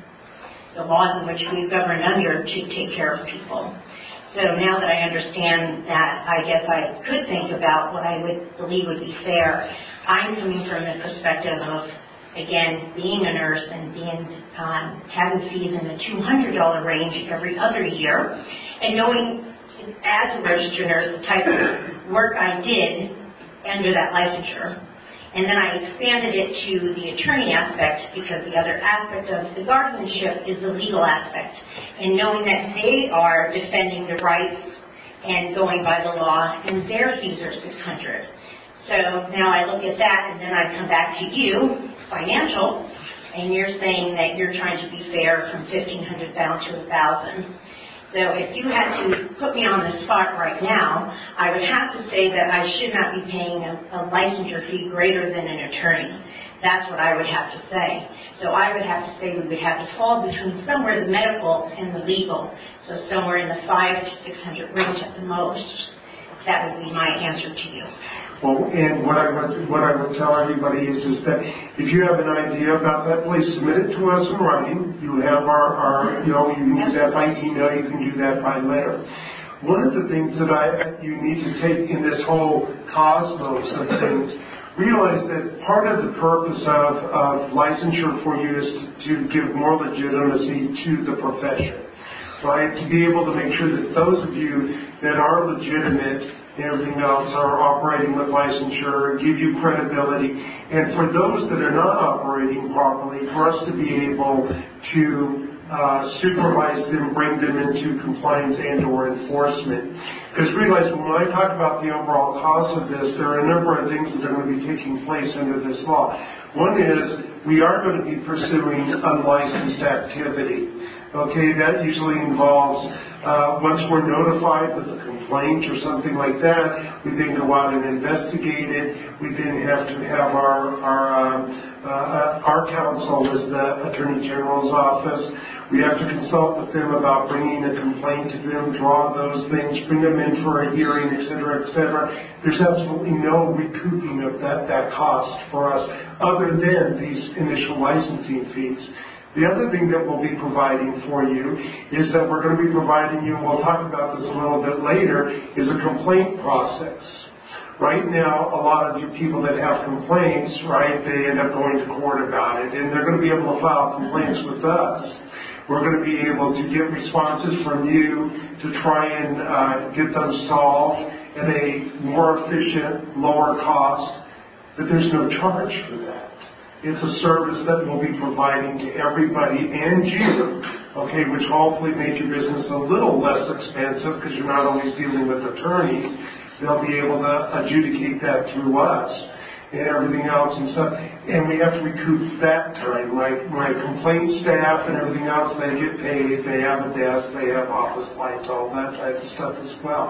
the laws in which we govern under to take care of people. So now that I understand that, I guess I could think about what I would believe would be fair. I'm coming from the perspective of, again, being a nurse and being um, having fees in the two hundred dollars range every other year, and knowing as a registered nurse the type of work I did under that licensure. And then I expanded it to the attorney aspect because the other aspect of the guardianship is the legal aspect. And knowing that they are defending the rights and going by the law, and their fees are six hundred dollars. So now I look at that, and then I come back to you, financial, and you're saying that you're trying to be fair from fifteen hundred dollars down to one thousand dollars. So if you had to put me on the spot right now, I would have to say that I should not be paying a, a licensure fee greater than an attorney. That's what I would have to say. So I would have to say we would have to fall between somewhere the medical and the legal. So somewhere in the five to six hundred range at the most. That would be my answer to you. Well, and what I would what I would tell everybody is is that if you have an idea about that, please submit it to us in writing. You have our, our you know, you can do that by email, you can do that by letter. One of the things that I you need to take in this whole cosmos of things, realize that part of the purpose of, of licensure for you is to give more legitimacy to the profession. Right? To be able to make sure that those of you that are legitimate and everything else are operating with licensure, give you credibility. And for those that are not operating properly, for us to be able to uh, supervise them, bring them into compliance and or enforcement. Because realize when I talk about the overall cost of this, there are a number of things that are going to be taking place under this law. One is we are going to be pursuing unlicensed activity. Okay, that usually involves, uh, once we're notified with a complaint or something like that, we then go out and investigate it. We then have to have our our, um, uh, our counsel as the Attorney General's office. We have to consult with them about bringing a complaint to them, draw those things, bring them in for a hearing, et cetera, et cetera. There's absolutely no recouping of that, that cost for us other than these initial licensing fees. The other thing that we'll be providing for you is that we're going to be providing you, and we'll talk about this a little bit later, is a complaint process. Right now, a lot of you people that have complaints, right, they end up going to court about it, and they're going to be able to file complaints with us. We're going to be able to get responses from you to try and uh, get them solved at a more efficient, lower cost, but there's no charge for that. It's a service that we'll be providing to everybody and you, okay, which hopefully made your business a little less expensive because you're not always dealing with attorneys. They'll be able to adjudicate that through us and everything else and stuff. And we have to recoup that time. My, my complaint staff and everything else, they get paid. They have a desk. They have office lights, all that type of stuff as well.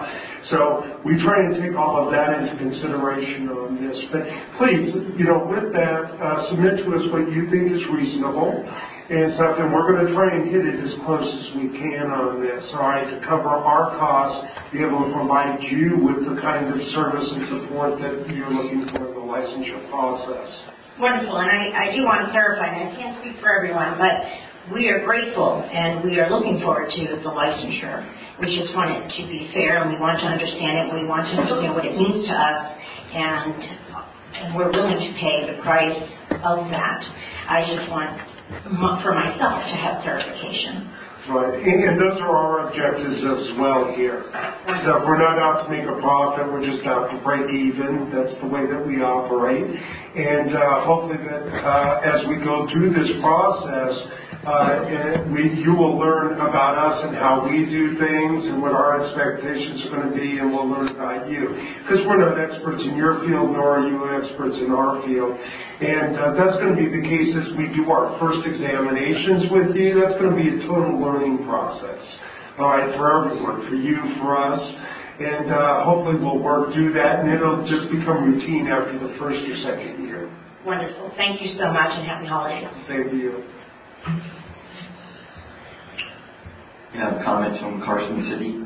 So we try and take all of that into consideration on this. But please, you know, with that, uh, submit to us what you think is reasonable and stuff, and we're going to try and hit it as close as we can on this, all right, to cover our costs, be able to provide you with the kind of service and support that you're looking for in the licensure process. Wonderful, and I, I do want to clarify, and I can't speak for everyone, but we are grateful and we are looking forward to the licensure. We just want it to be fair, and we want to understand it, and we want to understand what it means to us, and, and we're willing to pay the price of that. I just want, for myself, to have clarification. Right, and those are our objectives as well here. So we're not out to make a profit, we're just out to break even. That's the way that we operate. And uh, hopefully that uh, as we go through this process, uh, we, you will learn about us and how we do things and what our expectations are going to be, and we'll learn about you. Because we're not experts in your field, nor are you experts in our field. And uh, that's going to be the case as we do our first examinations with you. That's going to be a total learning process, all right, for everyone, for you, for us. And uh, hopefully we'll work through that, and it'll just become routine after the first or second year. Wonderful. Thank you so much, and happy holidays. Same to you. We have comments from Carson City.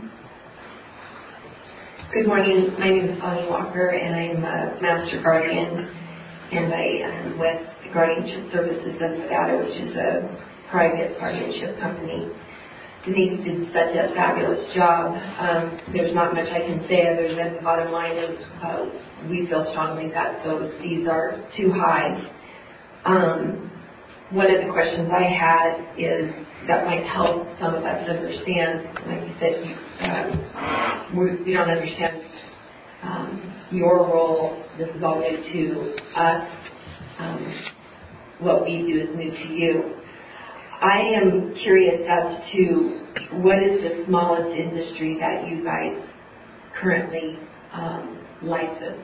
Good morning. My name is Bonnie Walker, and I'm a Master Guardian, and I am with the Guardianship Services of Nevada, which is a private guardianship company. Denise did such a fabulous job. Um, there's not much I can say other than the bottom line is uh, we feel strongly that those fees are too high. Um, one of the questions I had is that might help some of us understand, like you said, you, um, we, we don't understand um, your role. This is all new to us. Um, what we do is new to you. I am curious as to what is the smallest industry that you guys currently um, license?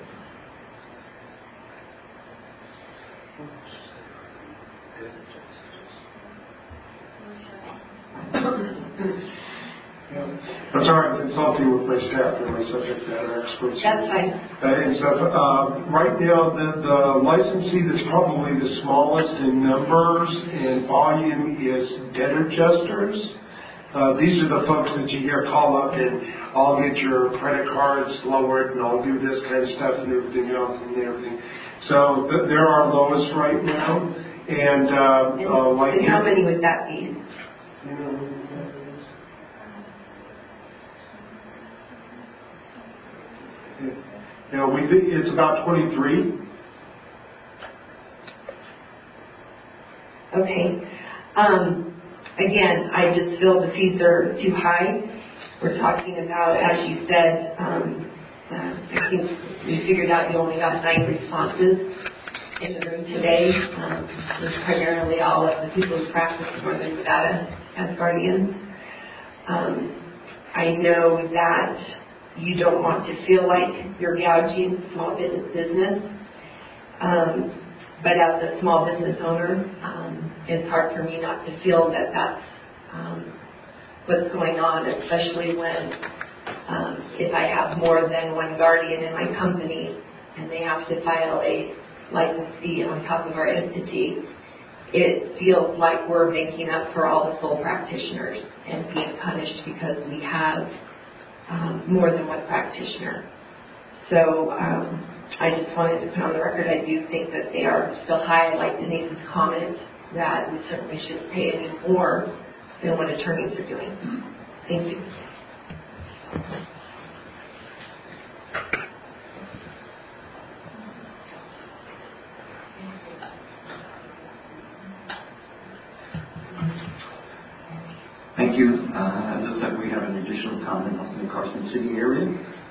That's all right, I'm consulting with my staff and my subject matter experts. That's fine. Uh, and so, uh, right now, the, the licensee that's probably the smallest in numbers and volume is debt adjusters. Uh, these are the folks that you hear call up and I'll get your credit cards lowered and I'll do this kind of stuff and everything else and everything. So th- they're our lowest right now. And, uh, and, uh, like and how many would that be? You know, You know, we think it's about twenty-three. Okay. Um, again, I just feel the fees are too high. We're talking about, as you said, um, uh, I think we figured out you only got nine responses in the room today. Um, it was primarily all of the people who practice in Northern Nevada as guardians. Um, I know that you don't want to feel like you're gouging small business business. Um, but as a small business owner, um, it's hard for me not to feel that that's um, what's going on, especially when um, if I have more than one guardian in my company and they have to file a license fee on top of our entity, it feels like we're making up for all the sole practitioners and being punished because we have Um, more than one practitioner. So um, I just wanted to put on the record, I do think that they are still high. I like Denise's comment that we certainly shouldn't pay any more than what attorneys are doing. Thank you. Thank you. Uh, it looks like we have an additional comment on the Carson City area.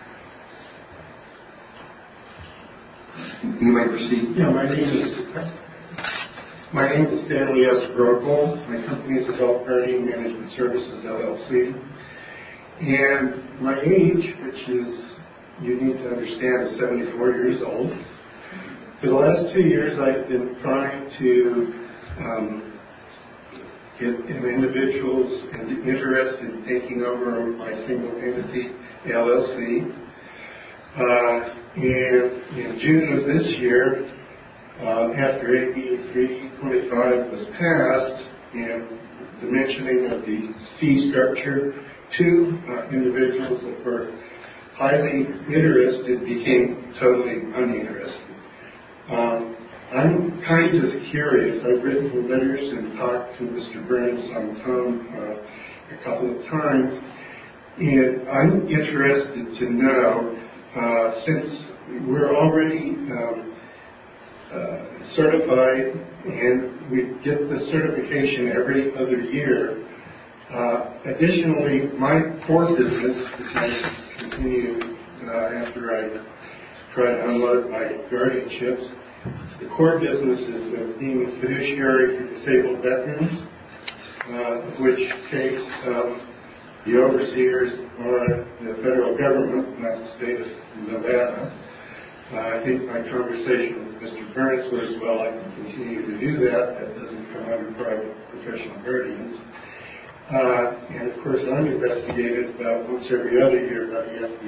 You may proceed. Yeah, my name is my name is Stanley S. Grogel. My company is Adult Guardian Management Services, L L C. And my age, which is, you need to understand, is seventy-four years old. For the last two years, I've been trying to um, get individuals interested in taking over my single entity L L C. Uh, and in June of this year, uh, after A B three twenty-five was passed and the mentioning of the fee structure, two uh, individuals that were highly interested became totally uninterested. Um, I'm kind of curious. I've written letters and talked to Mister Burns on the phone uh, a couple of times, and I'm interested to know, uh, since we're already um, uh, certified and we get the certification every other year, uh, additionally, my core business, which I continue uh, after I try to unload my guardianships, the core business is uh, being a fiduciary for disabled veterans, uh, in which case um, the overseers are the federal government, not the state of Nevada. Uh, I think my conversation with Mister Burns was, well, I can continue to do that. That doesn't come under private professional guardians. Uh, and of course, I'm investigated about once every other year by the F B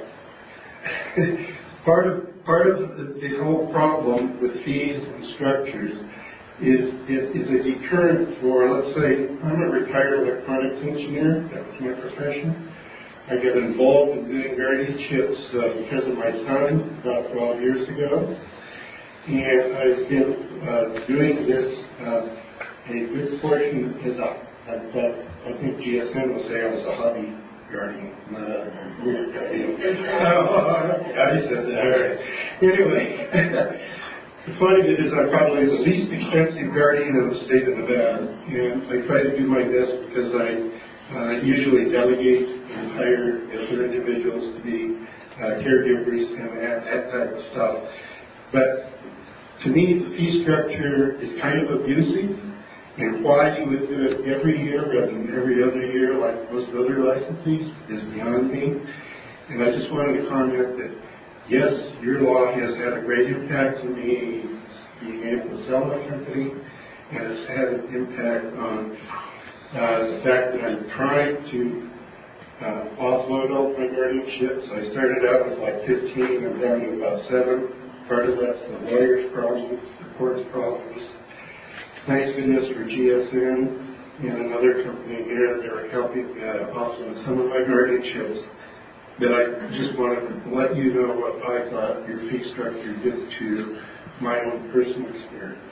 I. part of part of the, the whole problem with fees and structures is it is a deterrent for, let's say, I'm a retired electronics engineer. That was my profession. I got involved in doing guardianships uh, because of my son about twelve years ago, and I've been uh, doing this uh, a good portion as a I, I think G S N will say I was a hobby guardian, not a weird guardian. Oh, I said that. All right. Anyway, the funny bit is I'm probably the least expensive guardian in the state of Nevada, and I try to do my best because I uh, usually delegate and hire other individuals to be uh, caregivers and that, that type of stuff. But to me, the fee structure is kind of abusive. And why you would do it every year rather than every other year like most other licensees is beyond me. And I just wanted to comment that, yes, your law has had a great impact on me being able to sell my company, and it's had an impact on uh, the fact that I'm trying to uh, offload all my guardianships. I started out with like fifteen, I'm down to about seven. Part of that's the lawyer's problems, the court's problems. Thanks goodness for G S N and another company here that are helping uh, also in some of my guardianships. But I just wanted to let you know what I thought your fee structure did to my own personal experience.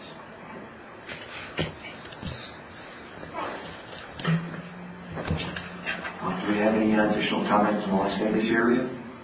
Uh, do we have any additional comments in the Las Vegas area?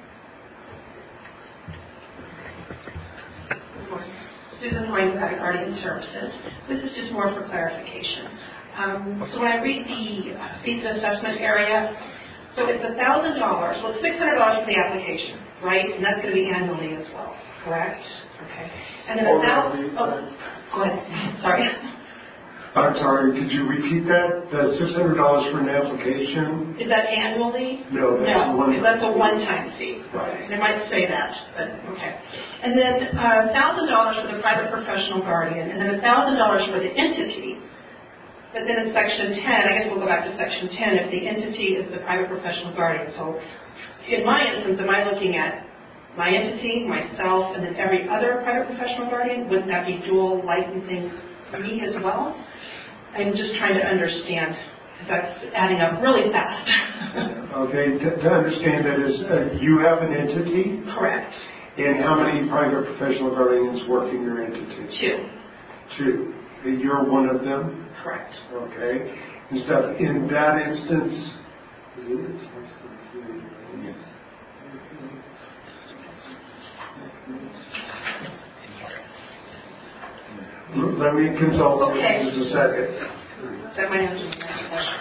Susan Hoyne, Private Guardian Services. This is just more for clarification. Um, so when I read the uh, fees and assessment area, so it's one thousand dollars, well, it's six hundred dollars for the application, right? And that's going to be annually as well, correct? Okay. And then a thousand, oh, go ahead, sorry. I'm sorry, could you repeat that? The six hundred dollars for an application? Is that annually? No, that's no, one. that's a one-time fee. Right. They might say that, but okay. And then uh, one thousand dollars for the private professional guardian, and then one thousand dollars for the entity. But then in Section ten, I guess we'll go back to Section ten, if the entity is the private professional guardian. So in my instance, am I looking at my entity, myself, and then every other private professional guardian? Wouldn't that be dual licensing for me as well? I'm just trying to understand, because that's adding up really fast. Okay, to, to understand that is, uh, you have an entity? Correct. And how many private professional guardians work in your entity? Two. Two. And you're one of them? Correct. Okay. And stuff, in that instance, is it? Yes. Let me consult with Okay. you just a second. That might answer the next question.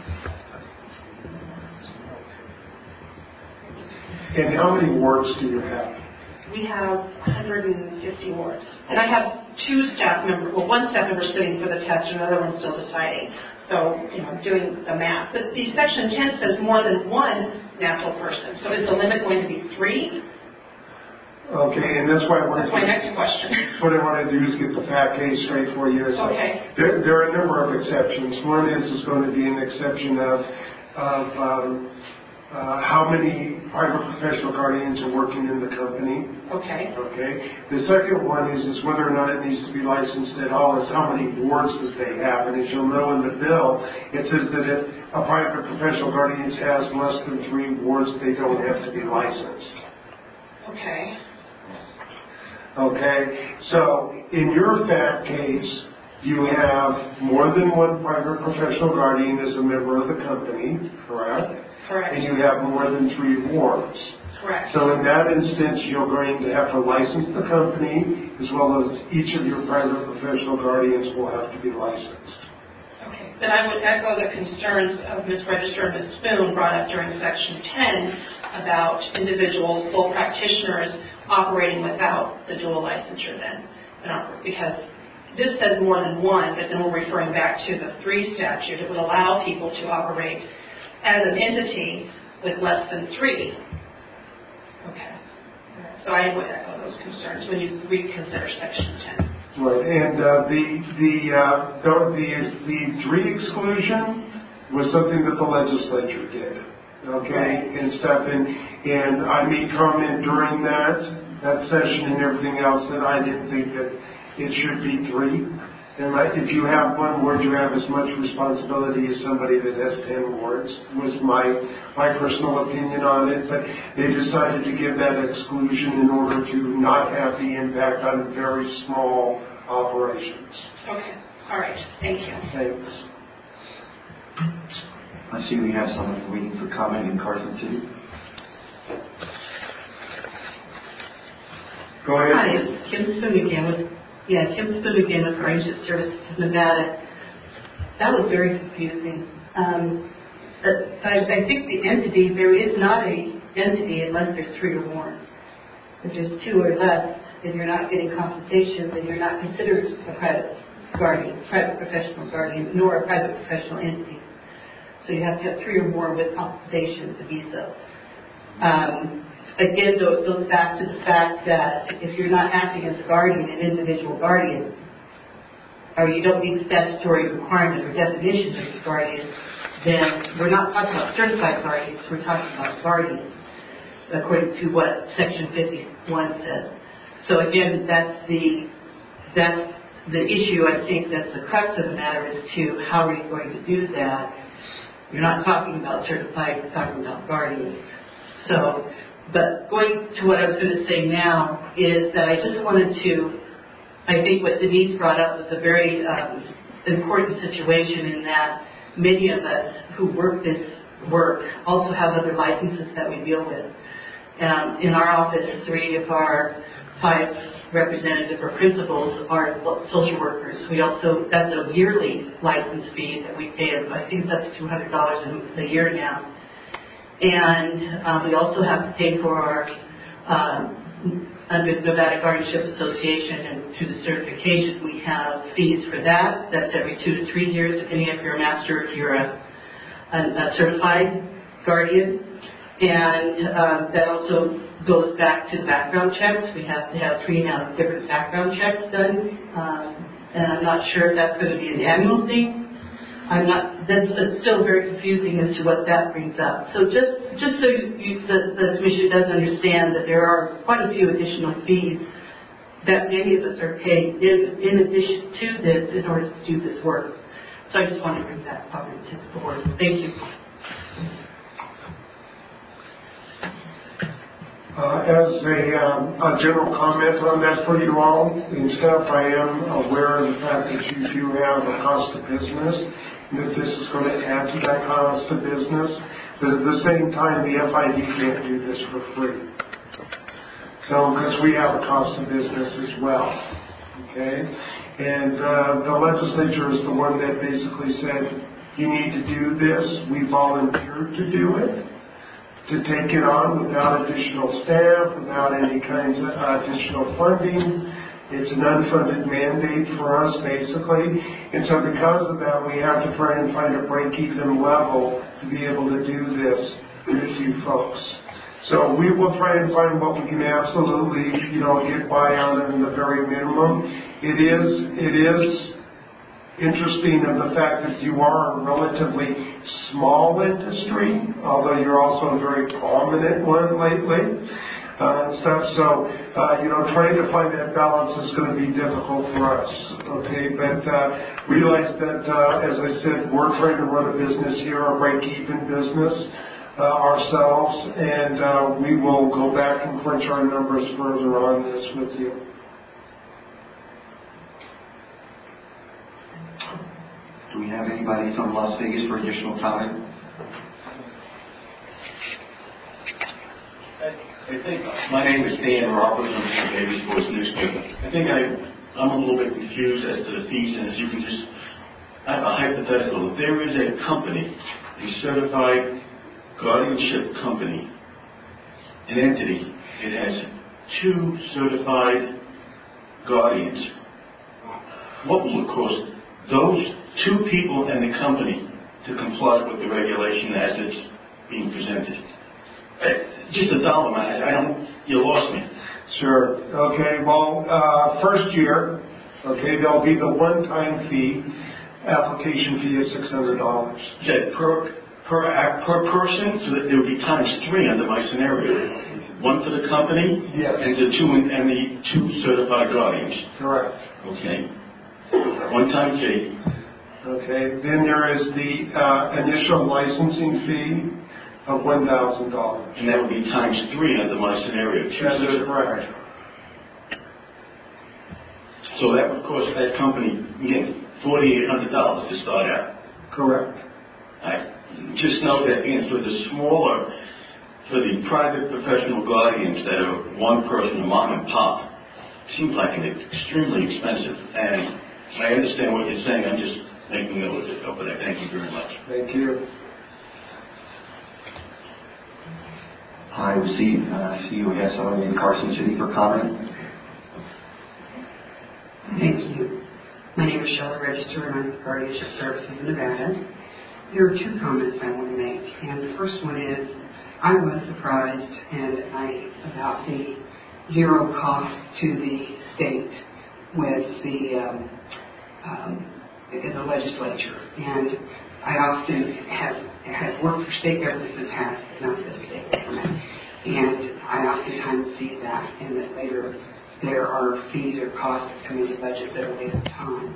And how many wards do you have? We have one hundred fifty wards. And I have two staff members, well, one staff member sitting for the test and another one still deciding. So, you know, doing the math. But the Section ten says more than one natural person. So is the limit going to be three? Okay, and that's why I wanted That's my to, next question. what I want to do is get the fact case straight for you. So Okay. There, there are a number of exceptions. One is, is going to be an exception of, of um, uh, how many private professional guardians are working in the company. Okay. Okay. The second one is, is whether or not it needs to be licensed at all, is how many wards that they have. And as you'll know in the bill, it says that if a private professional guardian has less than three wards, they don't have to be licensed. Okay. Okay, so in your fact case, you have more than one private professional guardian as a member of the company, correct? Correct. And you have more than three wards. Correct. So in that instance, you're going to have to license the company, as well as each of your private professional guardians will have to be licensed. Okay. Then I would echo the concerns of Miz Register and Miz Spoon brought up during Section ten about individuals, sole practitioners, operating without the dual licensure then. Because this says more than one, but then we're referring back to the three statute. It would allow people to operate as an entity with less than three. Okay. So I would echo those concerns when you reconsider Section ten. Right, and uh, the the, uh, the the the three exclusion was something that the legislature did, okay, and stuff, and, and I made comment during that, that session and everything else that I didn't think that it should be three. And like, if you have one ward, you have as much responsibility as somebody that has ten wards, was my my personal opinion on it. But they decided to give that exclusion in order to not have the impact on very small operations. Okay. All right. Thank you. Thanks. I see we have someone waiting for comment in Carson City. Go ahead. Hi, it's Kim Spoon again with Yeah, Kim Spoon again with Guardianship Services of Nevada. That was very confusing. Um, but I, I think the entity, there is not a entity unless there's three or more. If there's two or less, then you're not getting compensation, then you're not considered a private guardian, private professional guardian, nor a private professional entity. So you have to have three or more with compensation to be so. Um, Again, though, it goes back to the fact that if you're not acting as a guardian, an individual guardian, or you don't meet the statutory requirement or definition of a guardian, then we're not talking about certified guardians, we're talking about guardians, according to what Section fifty-one says. So again, that's the, that's the issue, I think, that's the crux of the matter as to how are you going to do that. You're not talking about certified, you're talking about guardians. So, but going to what I was going to say now is that I just wanted to, I think what Denise brought up was a very um, important situation in that many of us who work this work also have other licenses that we deal with. Um, in our office, three of our five representative or principals are social workers. We also, that's a yearly license fee that we pay. I think that's two hundred dollars a year now. And uh, we also have to pay for our, um, under the Nevada Guardianship Association and through the certification, we have fees for that. That's every two to three years, depending if you're a master or if you're a, a, a certified guardian. And um, that also goes back to the background checks. We have to have three now different background checks done. Um, and I'm not sure if that's going to be an annual thing. I'm not, that's, that's still very confusing as to what that brings up. So just, just so you, you, the, the Commission does understand that there are quite a few additional fees that many of us are paying in, in addition to this in order to do this work. So I just want to bring that forward to the board. Thank you. Uh, as a, um, a general comment on that for you all and stuff, I am aware of the fact that you do have a cost of business, and that this is going to add to that cost of business. But at the same time, the F I D can't do this for free. So, because we have a cost of business as well, okay? And uh, the legislature is the one that basically said, you need to do this. We volunteered to do it, to take it on without additional staff, without any kinds of additional funding. It's an unfunded mandate for us, basically. And so because of that, we have to try and find a break-even level to be able to do this with you folks. So we will try and find what we can absolutely, you know, get by on in the very minimum. It is, it is interesting of the fact that you are a relatively small industry, although you're also a very prominent one lately. Uh, and stuff. So, uh, you know, trying to find that balance is going to be difficult for us, okay? But uh, realize that, uh, as I said, we're trying to run a business here, a break-even business uh, ourselves, and uh, we will go back and crunch our numbers further on this with you. Do we have anybody from Las Vegas for additional comment? I think my name is Dan Roberts. I'm from the Vegas Sports Newspaper. I think I, I'm a little bit confused as to the fees, and if you can just, I have a hypothetical. If there is a company, a certified guardianship company, an entity, it has two certified guardians, what will it cost those two people and the company to comply with the regulation as it's being presented? Just a dollar amount. I don't, you lost me. Sure. Okay, well, uh, first year, okay, there'll be the one-time fee application fee is six hundred dollars. That per, per, act- per person, so that there would be times three under my scenario. One for the company? Yes. And the two, and the two certified guardians? Correct. Okay. One-time fee. Okay, then there is the uh, initial licensing fee of one thousand dollars. And that would be times three under my scenario. That is correct. So that would cost that company, again, forty-eight hundred dollars to start out. Correct. I just know that, again, for the smaller, for the private professional guardians that are one person, mom and pop, seems like it's extremely expensive. And I understand what you're saying. I'm just making note of it over there. Thank you very much. Thank you. Hi, we see, uh, see you have someone in Carson City for comment. Thank you. My name is Shelley Register, and I'm with Guardianship Services in Nevada. There are two comments I want to make, and the first one is I was surprised and I about the zero cost to the state with the um, um, in the legislature, and I often have have worked for state governments in the past, but not the state government, and I oftentimes see that, and that later there are fees or costs that come into budgets at a later time.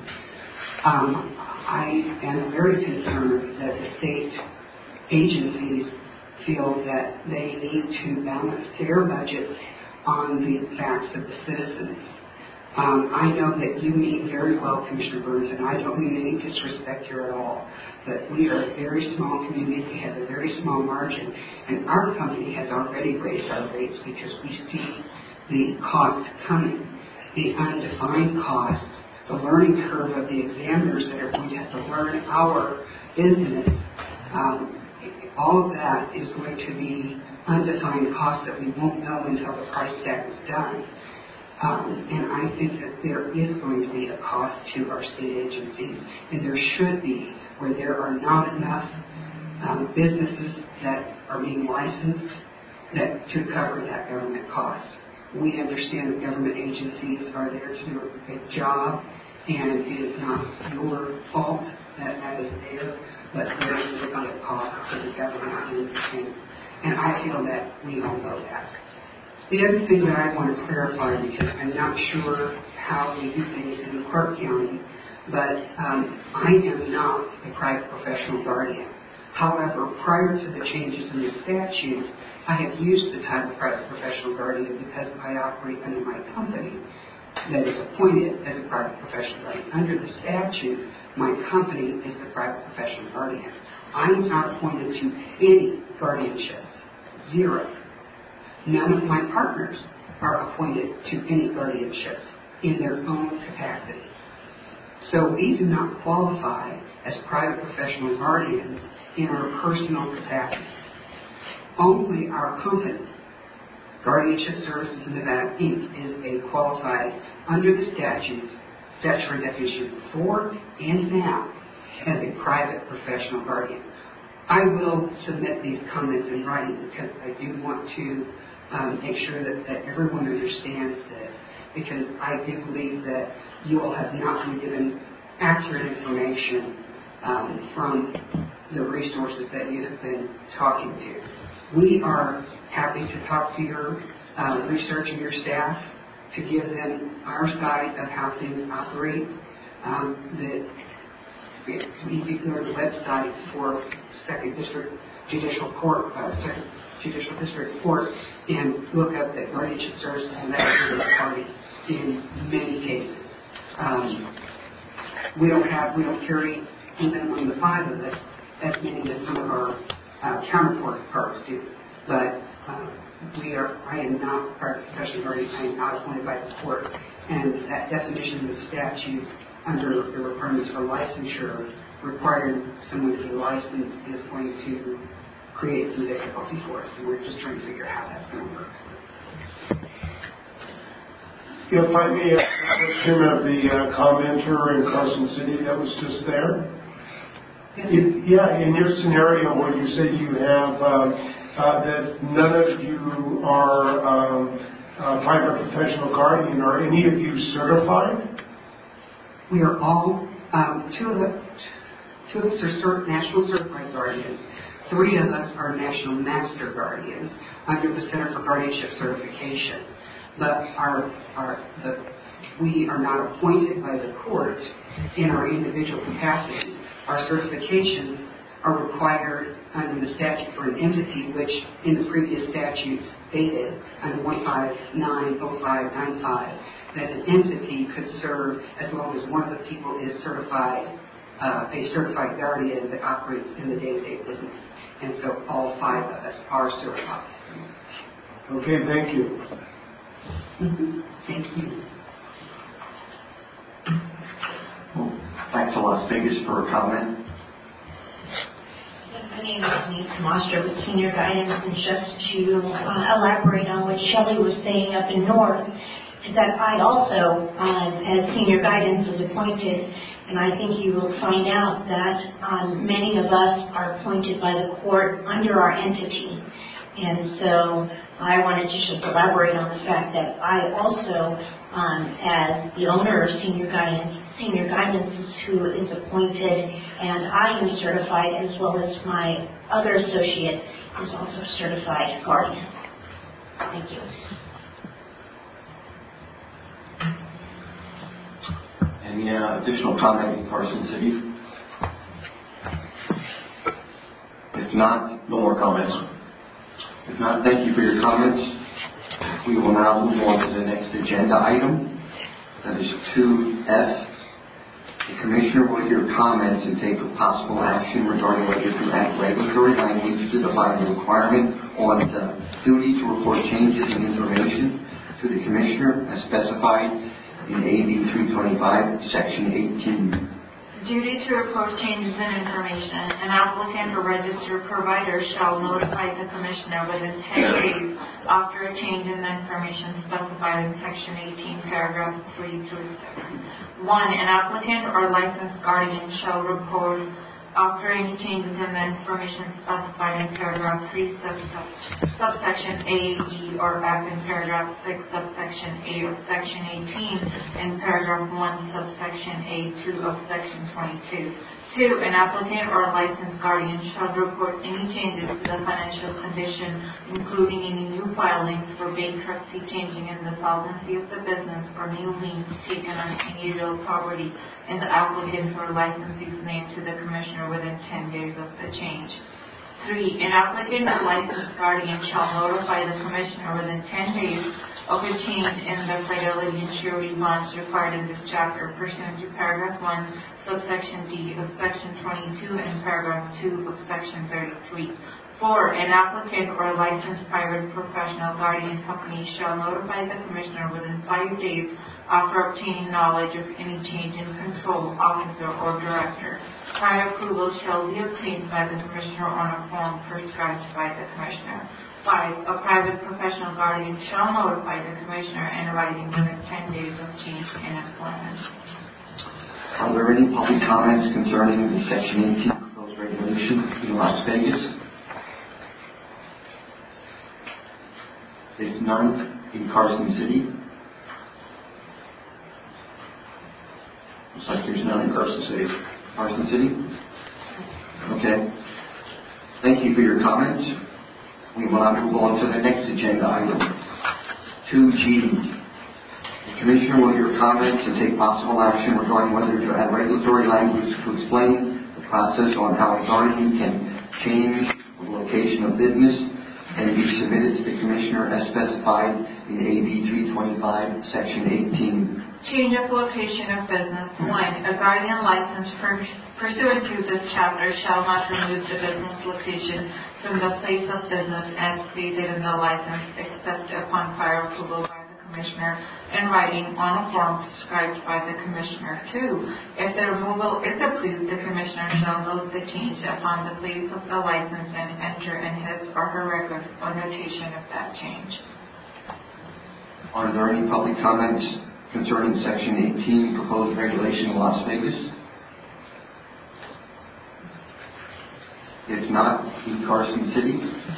Um, I am very concerned that the state agencies feel that they need to balance their budgets on the backs of the citizens. Um, I know that you mean very well, Commissioner Burns, and I don't mean any disrespect here at all, but we are a very small community. We have a very small margin, and our company has already raised our rates because we see the cost coming, the undefined costs, the learning curve of the examiners that are going to have to learn our business. Um, all of that is going to be undefined costs that we won't know until the price tag is done. Um, and I think that there is going to be a cost to our state agencies, and there should be, where there are not enough um, businesses that are being licensed that to cover that government cost. We understand that government agencies are there to do a good job, and it is not your fault that that is there, but there is a cost to the government, and, and I feel that we all know that. The other thing that I want to clarify, because I'm not sure how we do things in Clark County, but um, I am not a private professional guardian. However, prior to the changes in the statute, I have used the title private professional guardian because I operate under my company that is appointed as a private professional guardian. Under the statute, my company is the private professional guardian. I am not appointed to any guardianships. Zero. None of my partners are appointed to any guardianships in their own capacity. So we do not qualify as private professional guardians in our personal capacity. Only our company, Guardianship Services in Nevada, Incorporated, is a qualified, under the statute, statutory definition before and now, as a private professional guardian. I will submit these comments in writing because I do want to um, make sure that, that everyone understands this, because I do believe that you all have not been given accurate information um, from the resources that you have been talking to. We are happy to talk to your uh, research and your staff to give them our side of how things operate. Um, the, you can go to the website for Second District Judicial Court, uh, Second Judicial District Court, and look up the Guardianship Services and that party in many cases. Um, we don't have, we don't carry, even among the five of us, as many as some of our uh, counterparts do. But uh, we are, I am not a private professional guardian. I am not appointed by the court. And that definition of the statute under the requirements for licensure requiring someone to be licensed is going to create some difficulty for us. And we're just trying to figure out how that's going to work. If I may ask a question of the uh, commenter in Carson City that was just there. If, yeah, in your scenario where you say you have um, uh, that none of you are um, uh, private professional guardian, are any of you certified? We are all Um, two of the, two of us are cert, national certified guardians. Three of us are national master guardians under the Center for Guardianship Certification. But our, our, the, we are not appointed by the court in our individual capacity. Our certifications are required under the statute for an entity, which in the previous statute stated under one five nine oh five nine five that an entity could serve as long as one of the people is certified, uh, a certified guardian that operates in the day-to-day business. And so all five of us are certified. Okay, thank you. Mm-hmm. Thank you. Back to Las Vegas for a comment. My name is Denise Castro with Senior Guidance, and just to uh, elaborate on what Shelley was saying up in North, is that I also, um, as Senior Guidance, is appointed, and I think you will find out that um, many of us are appointed by the court under our entity. And so I wanted to just elaborate on the fact that I also, um, as the owner of Senior Guidance, Senior Guidance is who is appointed, and I am certified, as well as my other associate is also certified guardian. Thank you. Any uh, additional comment in Carson City? If not, No more comments. if not, thank you for your comments. We will now move on to the next agenda item. That is two F. The Commissioner will hear comments and take possible action regarding whether to add regulatory language to define the requirement on the duty to report changes in information to the Commissioner as specified in A B three twenty-five, Section eighteen. Duty to report changes in information. An applicant or registered provider shall notify the Commissioner within ten days after a change in the information specified in Section eighteen, paragraph three through six. One, an applicant or licensed guardian shall report after any changes in the information specified in paragraph three, subsection A, E, or F in paragraph six, subsection A of section eighteen, and paragraph one, subsection A two of section twenty-two. Two, an applicant or licensed guardian shall report any changes to the financial condition, including any new filings for bankruptcy, changing in the solvency of the business, or new liens taken on any real property in the applicant's or licensee's name to the Commissioner within ten days of the change. Three, an applicant or licensed guardian shall notify the Commissioner within ten days of a change in the fidelity and surety bonds required in this chapter pursuant to paragraph one, subsection D of section twenty-two and paragraph two of section thirty-three. Four, an applicant or licensed private professional guardian company shall notify the Commissioner within five days after obtaining knowledge of any change in control, officer, or director. Prior approval shall be obtained by the Commissioner on a form prescribed by the Commissioner. Five, a private professional guardian shall notify the Commissioner in writing within ten days of change in employment. Are there any public comments concerning the Section eighteen proposed regulation in Las Vegas? If none, in Carson City? Looks like there's none in Carson City. Carson City? Okay. Thank you for your comments. We will now move on to the next agenda item. two G. The Commissioner will hear comments and take possible action regarding whether to add regulatory language to explain the process on how a guardian can change the location of business and be submitted to the Commissioner as specified in A B three twenty-five, Section eighteen. Change of location of business. One, a guardian license pursuant to this chapter shall not remove the business location from the place of business as stated in the license except upon prior approval by the Commissioner in writing on a form prescribed by the Commissioner. Two, if the removal is approved, the Commissioner shall note the change upon the place of the license and enter in his or her records a notation of that change. Are there any public comments concerning Section eighteen proposed regulation in Las Vegas? If not, in Carson City?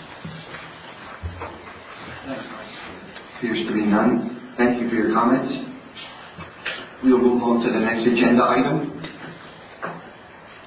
Appears to be none. Thank you for your comments. We will move on to the next agenda item.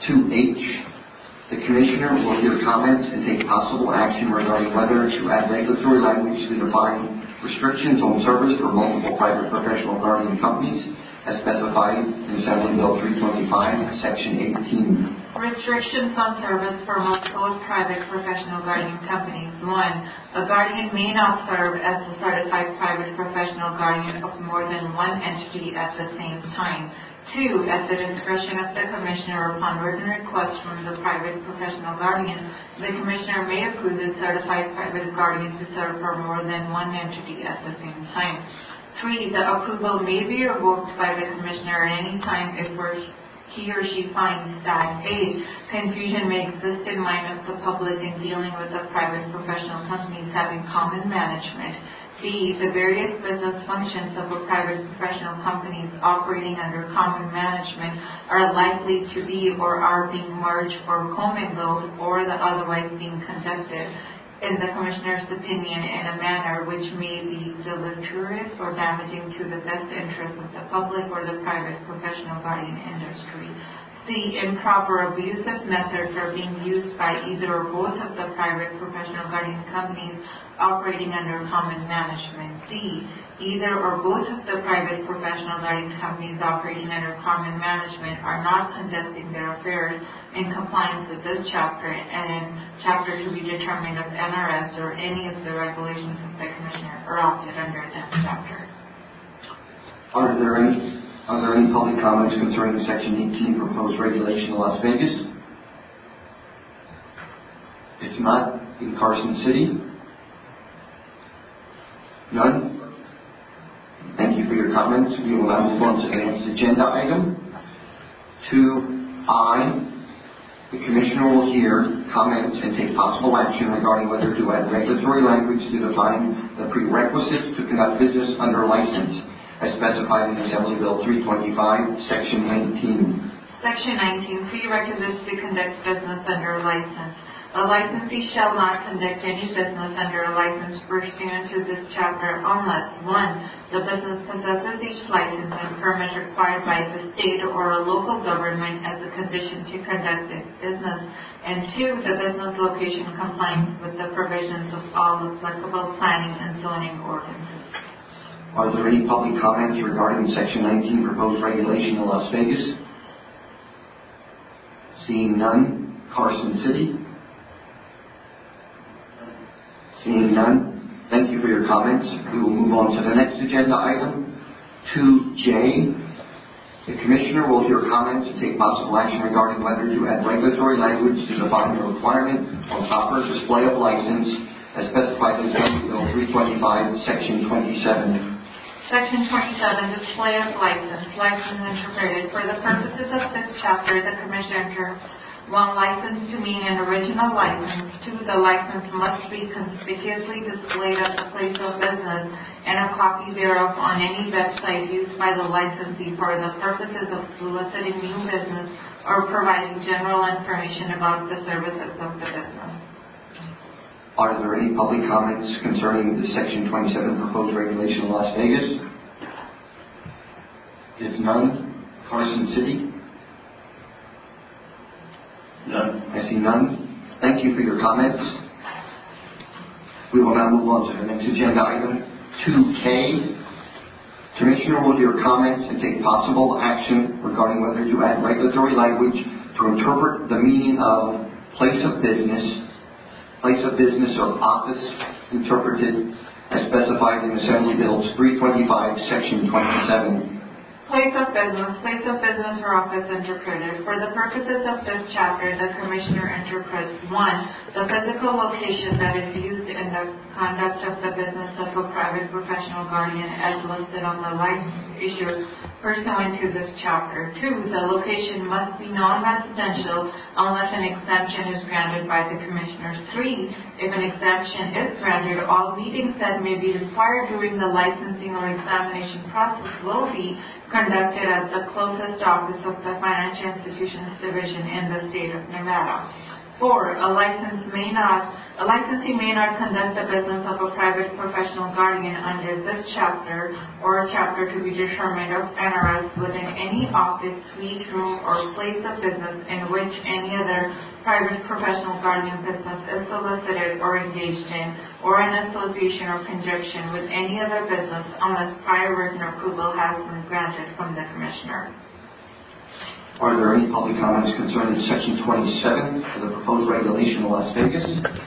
two H, the Commissioner will hear comments and take possible action regarding whether to add regulatory language to define restrictions on service for multiple private professional guardian companies as specified in Assembly Bill three twenty-five, Section eighteen. Restrictions on service for multiple private professional guardian companies. One, a guardian may not serve as a certified private professional guardian of more than one entity at the same time. Two, at the discretion of the Commissioner upon written request from the private professional guardian, the Commissioner may approve a certified private guardian to serve for more than one entity at the same time. Three, the approval may be revoked by the Commissioner at any time if he or she finds that A, confusion may exist in mind of the public in dealing with the private professional companies having common management. B, the various business functions of a private professional companies operating under common management are likely to be or are being merged or commingled or the otherwise being conducted in the Commissioner's opinion in a manner which may be deleterious or damaging to the best interest of the public or the private professional guardian industry. C, improper abusive methods are being used by either or both of the private professional guardian companies operating under common management. D, either or both of the private professional guardian companies operating under common management are not conducting their affairs in compliance with this chapter and chapter to be determined of N R S or any of the regulations of the Commissioner adopted under that chapter. Are there any Are there any public comments concerning Section eighteen proposed regulation in Las Vegas? If not, in Carson City? None? Thank you for your comments. We will now move on to the next agenda item. two I, the Commissioner will hear comments and take possible action regarding whether to add regulatory language to define the prerequisites to conduct business under license, as specified in Assembly Bill three twenty-five, Section nineteen. Section nineteen, prerequisites to conduct business under a license. A licensee shall not conduct any business under a license pursuant to this chapter unless one, the business possesses each license and permit required by the state or a local government as a condition to conduct its business, and two, the business location complies with the provisions of all applicable planning and zoning ordinances. Are there any public comments regarding Section nineteen proposed regulation in Las Vegas? Seeing none, Carson City? Seeing none, thank you for your comments. We will move on to the next agenda item. two J, the Commissioner will hear comments and take possible action regarding whether to add regulatory language to define the requirement on proper display of license as specified in Assembly Bill three twenty-five, Section twenty-seven. Section twenty-seven, display of license. License interpreted. For the purposes of this chapter, the Commissioner one, license to mean an original license. Two, the license must be conspicuously displayed at the place of business and a copy thereof on any website used by the licensee for the purposes of soliciting new business or providing general information about the services of the business. Are there any public comments concerning the Section twenty-seven proposed regulation in Las Vegas? If none, Carson City? None. I see none. Thank you for your comments. We will now move on to the next agenda item. two K. Commissioner will hear comments and take possible action regarding whether to add regulatory language to interpret the meaning of place of business, place of business or office interpreted as specified in Assembly Bill three twenty-five, Section twenty-seven. Place of business, place of business or office interpreted. For the purposes of this chapter, the Commissioner interprets one, the physical location that is used in the conduct of the business of a private professional guardian as listed on the license issued pursuant to this chapter. Two, the location must be non-residential unless an exemption is granted by the Commissioner. Three, if an exemption is granted, all meetings that may be required during the licensing or examination process will be conducted at the closest office of the Financial Institutions Division in the state of Nevada. Four, a license may not, a licensee may not conduct the business of a private professional guardian under this chapter or a chapter to be determined of N R S within any office, suite, room, or place of business in which any other private professional guardian business is solicited or engaged in, or in association or conjunction with any other business unless prior written approval has been granted from the Commissioner. Are there any public comments concerning Section twenty-seven of the proposed regulation in Las Vegas?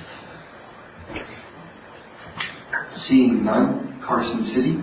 Seeing none, Carson City.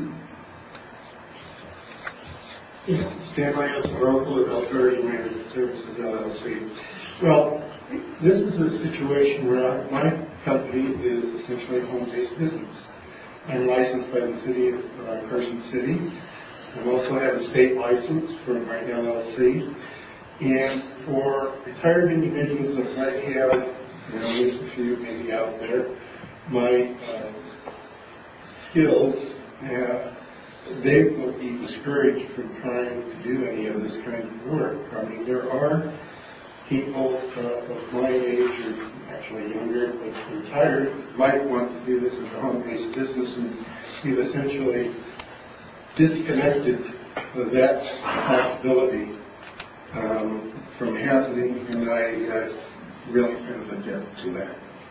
Stanley S. Oracle, Adult Guardian Management Services, L L C. Well, this is a situation where I, my company is essentially a home-based business. I'm licensed by the city of uh, Carson City. I also have a state license for my L L C. And for retired individuals that might have, you know, there's a few maybe out there, my uh, skills, uh, they will be discouraged from trying to do any of this kind of work. I mean, there are people uh, of my age, or actually younger, but retired, might want to do this as a home-based business, and you've essentially disconnected that possibility Um, from happening, and I uh, really kind of object to that.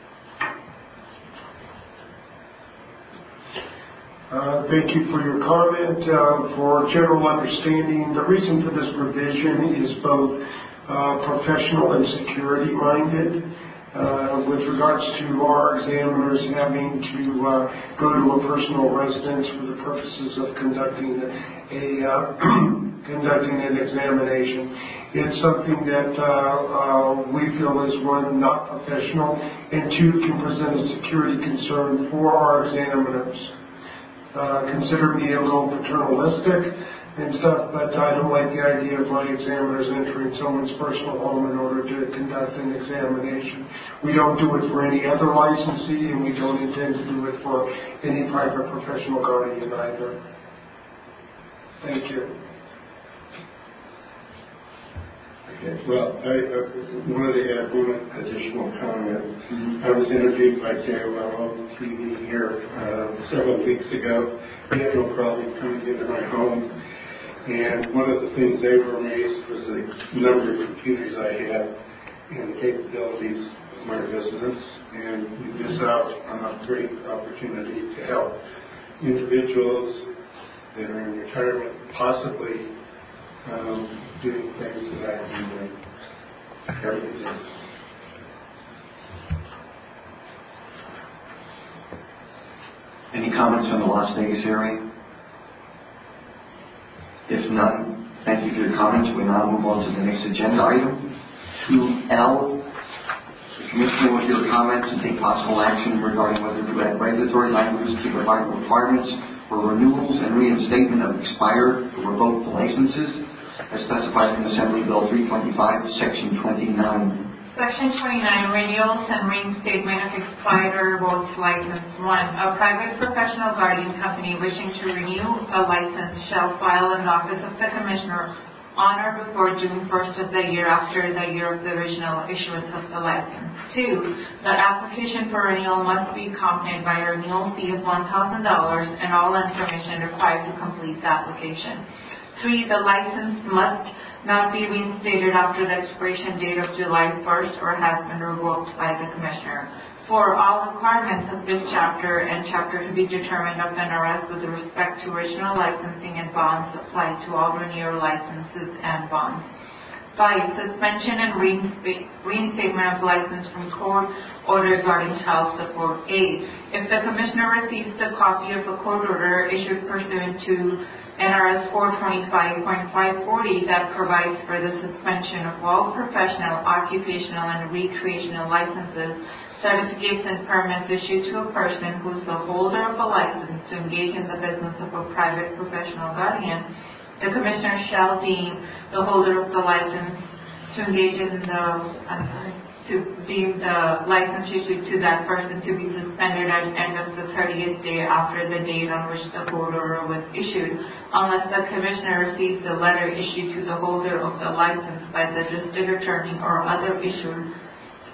Uh, thank you for your comment. Uh, for general understanding, the reason for this provision is both uh, professional and security minded. Uh, with regards to our examiners having to uh, go to a personal residence for the purposes of conducting a uh, conducting an examination. It's something that uh, uh, we feel is, one, not professional, and two, can present a security concern for our examiners. Uh, consider me a little paternalistic and stuff, but I don't like the idea of my examiners entering someone's personal home in order to conduct an examination. We don't do it for any other licensee, and we don't intend to do it for any private professional guardian either. Thank you. Okay, well, I uh, wanted to add one additional comment. Mm-hmm. I was interviewed by K O L O T V here uh, several weeks ago. They had no problem coming into my home. And one of the things they were amazed was the number of computers I had and the capabilities of my business. And we miss out on a great opportunity to help individuals that are in retirement, possibly um, doing things that I can do every day. Any comments on the Las Vegas area? If none, thank you for your comments. We now move on to the next agenda item. two L, the Commissioner will hear comments and take possible action regarding whether to add regulatory language to provide requirements for renewals and reinstatement of expired or revoked licenses as specified in Assembly Bill three twenty-five, Section twenty-nine. Section twenty-nine, renewals and reinstatement of expired or revoked license. One, a private professional guardian company wishing to renew a license shall file an office of the Commissioner on or before June first of the year after the year of the original issuance of the license. Two, the application for renewal must be accompanied by a renewal fee of one thousand dollars and all information required to complete the application. Three, the license must not be reinstated after the expiration date of July first or has been revoked by the Commissioner. Four, all requirements of this chapter and chapter to be determined of N R S with respect to original licensing and bonds apply to all renewal licenses and bonds. Five, suspension and reinstatement of license from court order regarding child support. Eight, if the Commissioner receives the copy of a court order issued pursuant to N R S four twenty-five point five forty that provides for the suspension of all professional, occupational, and recreational licenses, certificates, and permits issued to a person who is the holder of a license to engage in the business of a private professional guardian, the Commissioner shall deem the holder of the license to engage in the, I'm sorry, to deem the license issued to that person to be suspended at the end of the thirtieth day after the date on which the court order was issued, unless the Commissioner receives the letter issued to the holder of the license by the district attorney or other issuer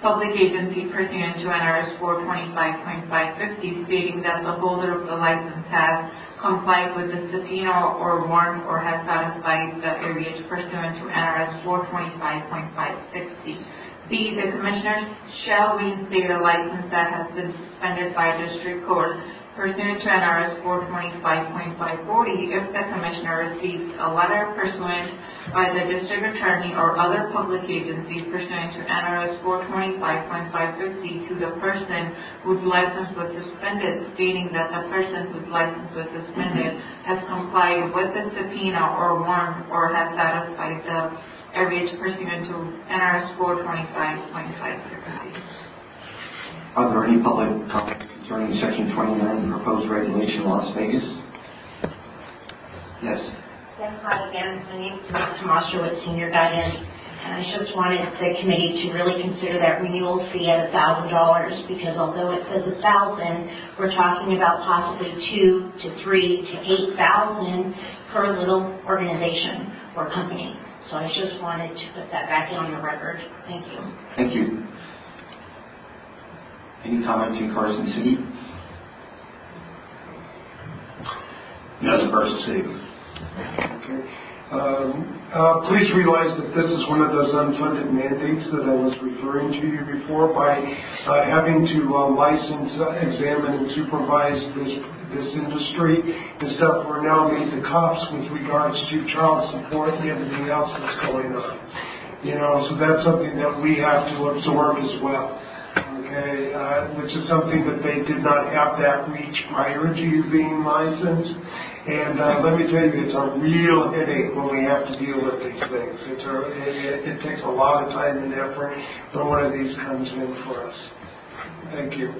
public agency pursuant to N R S four twenty-five point five fifty, stating that the holder of the license has complied with the subpoena or warrant or has satisfied the areas pursuant to N R S four twenty-five point five sixty. B. The Commissioners shall reinstate a license that has been suspended by district court pursuant to N R S four twenty-five point five forty if the Commissioner receives a letter pursuant by the District Attorney or other public agency pursuant to N R S four twenty-five point five fifty to the person whose license was suspended, stating that the person whose license was suspended has complied with the subpoena or warrant or has satisfied the areas pursuant to N R S four twenty-five point five sixty. Are there any public comments concerning Section twenty-nine proposed regulation in Las Vegas? Yes. Yes, hi again. My name is Denise Camacho with Senior Guidance, and I just wanted the committee to really consider that renewal fee at a thousand dollars, because although it says a thousand, we're talking about possibly two to three to eight thousand per little organization or company. So I just wanted to put that back on the record. Thank you. Thank you. Any comments in Carson City? Yes, Carson City. Okay. Um, uh, please realize that this is one of those unfunded mandates that I was referring to you before. By uh, having to uh, license, uh, examine, and supervise this this industry and stuff, we're now made the cops with regards to child support and everything else that's going on. You know, so that's something that we have to absorb as well. Okay, uh, which is something that they did not have that reach prior to you being licensed. And uh, let me tell you, it's a real headache when we have to deal with these things. It's a, it, it takes a lot of time and effort when one of these comes in for us. Thank you.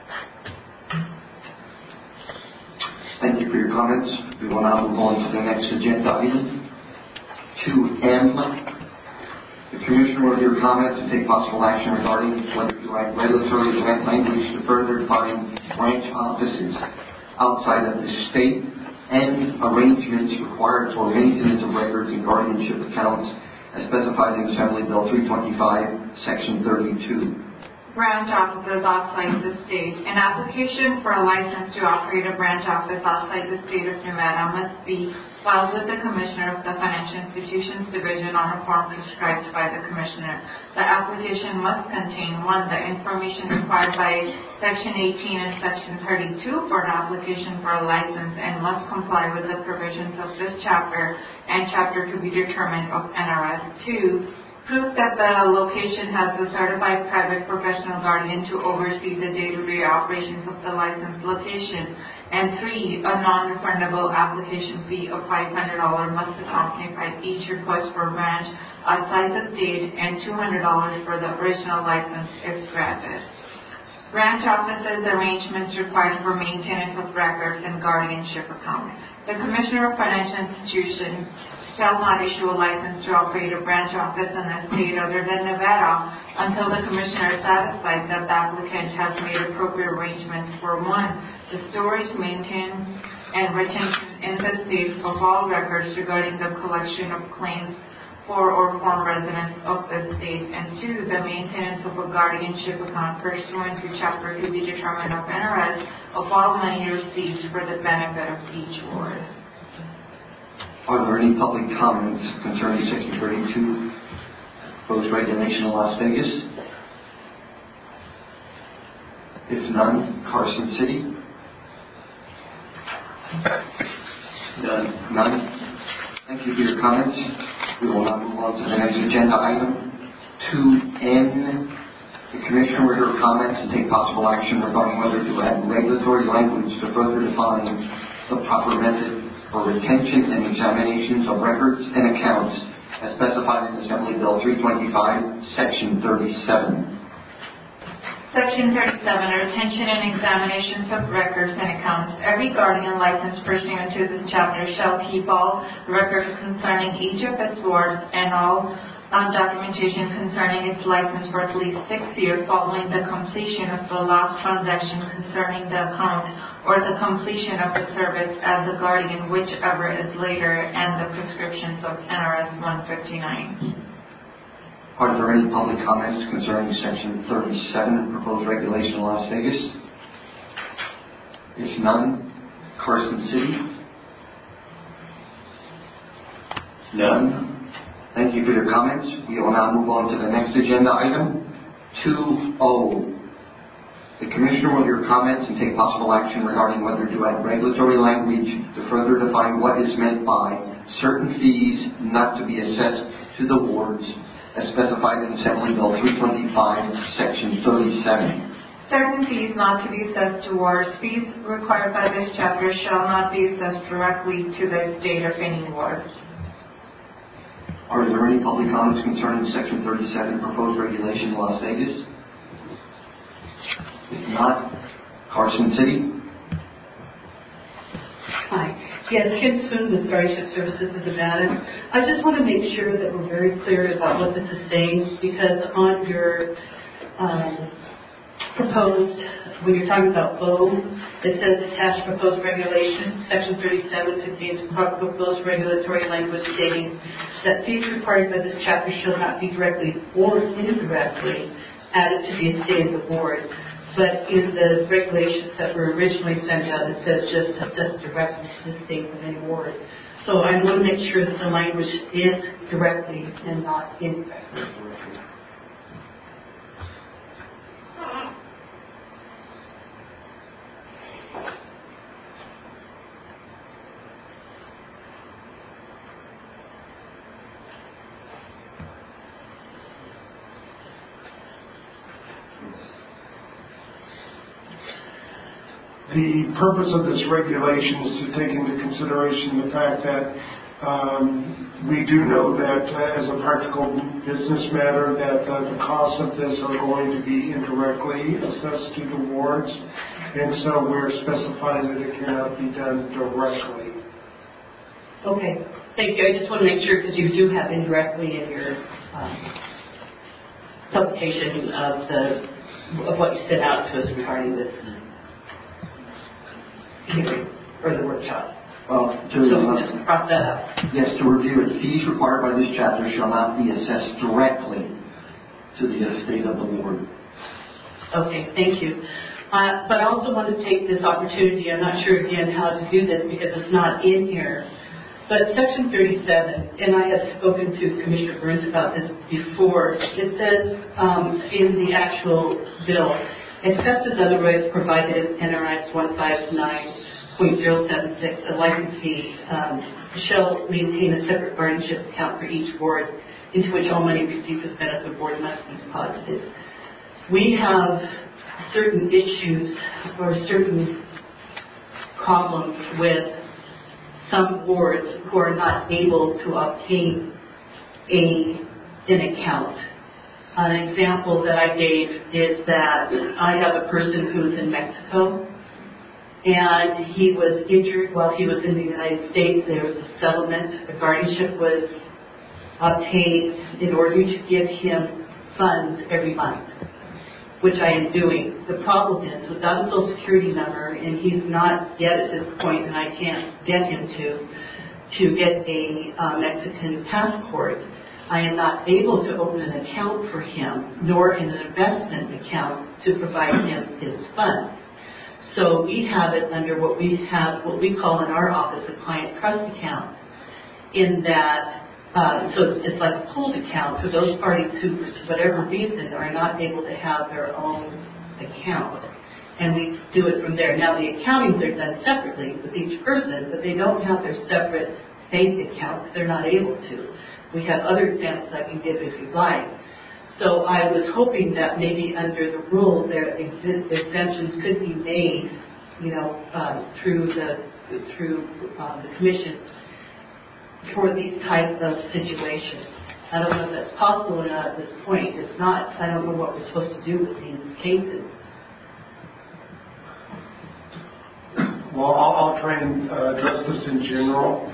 Thank you for your comments. We will now move on to the next agenda item, two M. The Commissioner will hear comments and take possible action regarding whether to add regulatory language to further define branch offices outside of the state and arrangements required for maintenance of records and guardianship accounts as specified in Assembly Bill three twenty-five, Section thirty-two. Branch offices outside the state. An application for a license to operate a branch office outside the state of Nevada must be filed with the Commissioner of the Financial Institutions Division on a form prescribed by the Commissioner. The application must contain, one, the information required by Section eighteen and Section thirty-two for an application for a license and must comply with the provisions of this chapter and chapter to be determined of N R S. Two, proof that the location has a certified private professional guardian to oversee the day-to-day operations of the licensed location. And three, a non-refundable application fee of five hundred dollars must accompany each request for a branch outside the state and two hundred dollars for the original license if granted. Branch offices arrangements required for maintenance of records and guardianship accounts. The Commissioner of Financial Institutions shall not issue a license to operate a branch office in a state other than Nevada until the Commissioner is satisfied that the applicant has made appropriate arrangements for, one, the storage, maintenance, and retention in the state of all records regarding the collection of claims for or from residents of the state, and two, the maintenance of a guardianship account pursuant to chapter to be determined of N R S of all money received for the benefit of each ward. Are there any public comments concerning Section thirty-two, proposed regulation in Las Vegas? If none, Carson City? None. None. Thank you for your comments. We will now move on to the next agenda item, two N. The Commissioner will hear comments and take possible action regarding whether to add regulatory language to further define the proper method for retention and examinations of records and accounts as specified in Assembly Bill three twenty-five, Section thirty-seven. Section thirty-seven, retention and examinations of records and accounts. Every guardian licensed pursuant to this chapter shall keep all records concerning each of its wards and all um, documentation concerning its license for at least six years following the completion of the last transaction concerning the account or the completion of the service as a guardian, whichever is later, and the prescriptions of N R S one fifty-nine. Are there any public comments concerning Section thirty-seven of proposed regulation in Las Vegas? If none, Carson City? None. Thank you for your comments. We will now move on to the next agenda item, two O. The Commissioner will hear comments and take possible action regarding whether to add regulatory language to further define what is meant by certain fees not to be assessed to the wards as specified in Assembly Bill three twenty-five, Section thirty-seven. Certain fees not to be assessed to wards. Fees required by this chapter shall not be assessed directly to the state of any ward. Are there any public comments concerning Section thirty-seven proposed regulation in Las Vegas? If not, Carson City? Hi. Yes, Kim Soon with Guardianship Services of Nevada. I just want to make sure that we're very clear about what this is saying, because on your um, proposed, when you're talking about O, it says attached proposed regulation. Section thirty-seven contains proposed regulatory language stating that fees required by this chapter shall not be directly or indirectly added to the estate of the board. But in the regulations that were originally sent out, it says just assess directly to the state of any ward. So I want to make sure that the language is directly and not indirectly. The purpose of this regulation is to take into consideration the fact that um, we do know that uh, as a practical business matter that uh, the costs of this are going to be indirectly assessed to the wards, and so we're specifying that it cannot be done directly. Okay, thank you. I just want to make sure, because you do have indirectly in your um, publication of the of what you sent out to us regarding this hearing or the workshop. Well, to, so uh, just cross that out. Yes, to review it, fees required by this chapter shall not be assessed directly to the estate of the ward. Okay, thank you. Uh, but I also want to take this opportunity, I'm not sure again how to do this because it's not in here, but Section thirty-seven, and I have spoken to Commissioner Burns about this before, it says um, in the actual bill, except as otherwise provided in N R S one fifty-nine point zero seven six, a licensee um, shall maintain a separate guardianship account for each ward into which all money received for the benefit of the board must be deposited. We have certain issues or certain problems with some wards who are not able to obtain a, an account. An example that I gave is that I have a person who's in Mexico, and he was injured while he was in the United States. There was a settlement. A guardianship was obtained in order to give him funds every month, which I am doing. The problem is, without a Social Security number, and he's not yet at this point, and I can't get him to, to get a uh, Mexican passport, I am not able to open an account for him, nor an investment account to provide him his funds. So we have it under what we have, what we call in our office a client trust account, in that, uh, so it's like a pooled account for those parties who, for whatever reason, are not able to have their own account. And we do it from there. Now, the accountings are done separately with each person, but they don't have their separate bank accounts. They're not able to. We have other examples I can give if you'd like. So I was hoping that maybe under the rule there exist, exemptions could be made, you know, uh, through the through uh, the commission for these type of situations. I don't know if that's possible or not at this point. If not, I don't know what we're supposed to do with these cases. Well, I'll, I'll try and uh, address this in general.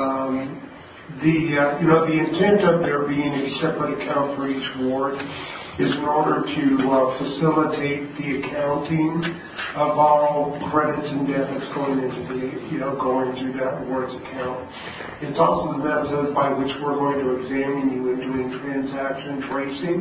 Um, The, uh, you know, the intent of there being a separate account for each ward is in order to uh, facilitate the accounting of all credits and debits going into the, you know, going to that board's account. It's also the method by which we're going to examine you in doing transaction tracing,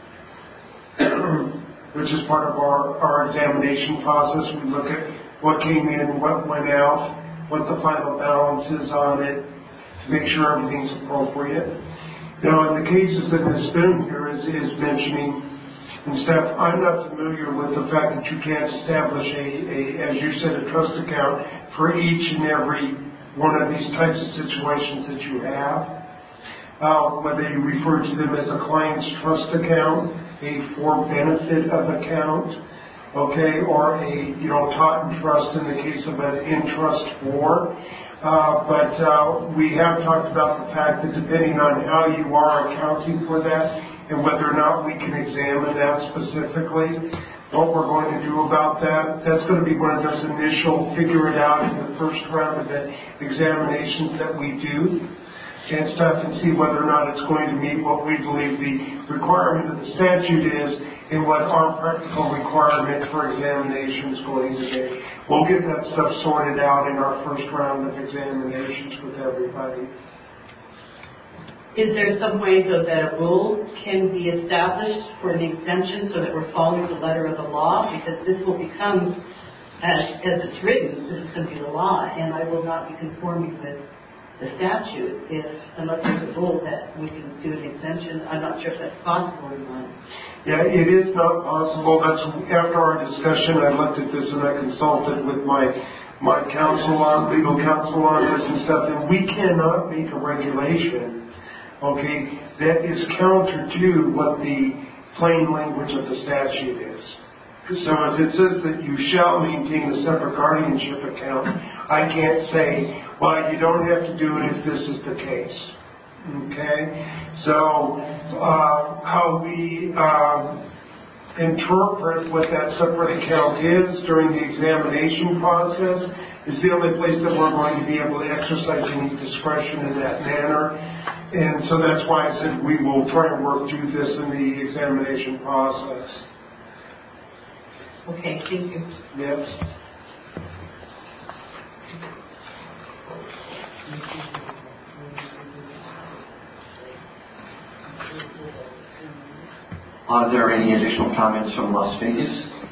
which is part of our, our examination process. We look at what came in, what went out, what the final balance is on it, to make sure everything's appropriate. Now, in the cases that Miz Spoon here is, is mentioning, and staff, I'm not familiar with the fact that you can't establish a, a, as you said, a trust account for each and every one of these types of situations that you have. Uh, whether you refer to them as a client's trust account, a for benefit of account, okay, or a, you know, taught and trust in the case of an in trust for. Uh, but uh, we have talked about the fact that depending on how you are accounting for that and whether or not we can examine that specifically, what we're going to do about that, that's going to be one of those initial figure it out in the first round of the examinations that we do and stuff, and see whether or not it's going to meet what we believe the requirement of the statute is and what our practical requirement for examination is going to be. We'll get that stuff sorted out in our first round of examinations with everybody. Is there some way, though, that a rule can be established for an exemption so that we're following the letter of the law? Because this will become, as, as it's written, this is going to be the law, and I will not be conforming with the statute if, unless there's a rule that we can do an exemption. I'm not sure if that's possible or not. Yeah, it is not possible. That's after our discussion, I looked at this and I consulted with my my counsel on legal counsel on this and stuff, and we cannot make a regulation, okay, that is counter to what the plain language of the statute is. So if it says that you shall maintain a separate guardianship account, I can't say, well, you don't have to do it if this is the case. Okay? So uh, how we uh, interpret what that separate account is during the examination process is the only place that we're going to be able to exercise any discretion in that manner. And so that's why I said we will try and work through this in the examination process. Okay, thank you. Yes. Are there any additional comments from Las Vegas?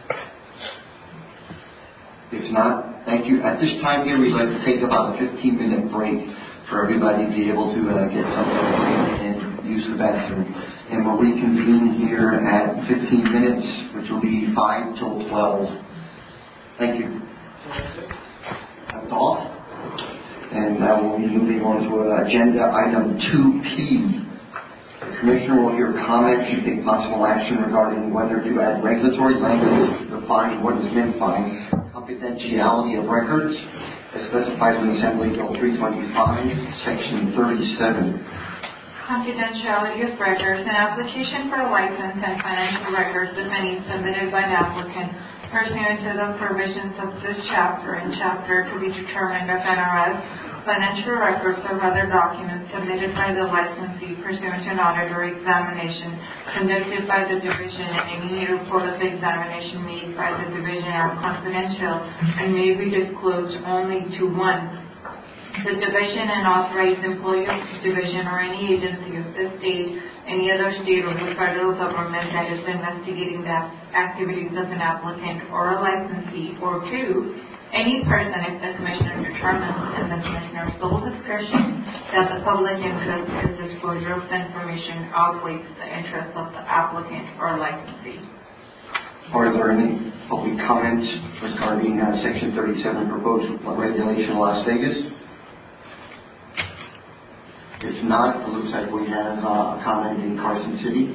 If not, thank you. At this time here, we'd like to take about a fifteen minute break for everybody to be able to uh, get something to drink and use the bathroom. And we'll reconvene here at fifteen minutes, which will be five till twelve. Thank you. That's all. And uh, we'll be moving on to uh, agenda item two P. The Commissioner will hear comments and take possible action regarding whether to add regulatory language to define what is meant by confidentiality of records, as specified in Assembly Bill three twenty-five, Section thirty-seven. Confidentiality of records. An application for a license and financial records, if any, submitted by an applicant pursuant to the provisions of this chapter and chapter to be determined of N R S, financial records or other documents submitted by the licensee pursuant to an audit or examination conducted by the division, and any report of the examination made by the division are confidential and may be disclosed only to one, the division, and authorized employee of the division or any agency of the state, any other state or the federal government that is investigating the activities of an applicant or a licensee, or two, any person if the Commissioner determines in the Commissioner's sole discretion that the public interest in disclosure of the information outweighs the interest of the applicant or licensee. Are there any public comments regarding uh, Section thirty-seven proposed regulation in Las Vegas? If not, it looks like we have uh, a comment in Carson City.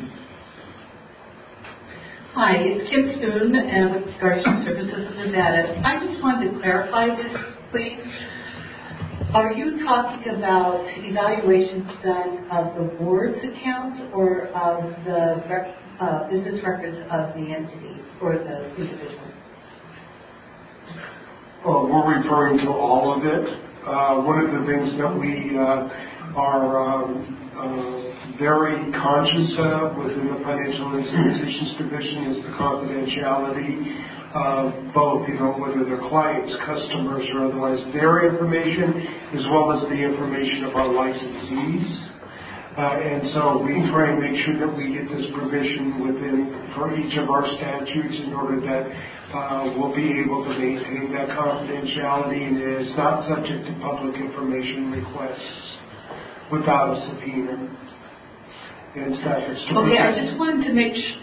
Hi, it's Kim Spoon and with Guardian Services of Nevada. I just wanted to clarify this, please. Are you talking about evaluations done of the board's accounts or of the rec- uh, business records of the entity or the individual? Well, we're referring to all of it. Uh, one of the things that we uh, are um, uh, very conscious of within the Financial Institutions Division is the confidentiality of both, you know, whether they're clients, customers, or otherwise, their information, as well as the information of our licensees. Uh, and so we try and make sure that we get this provision within for each of our statutes in order that uh, we'll be able to maintain that confidentiality and it is not subject to public information requests without a subpoena. And stuff. It's to okay, I protect. just wanted to make sh-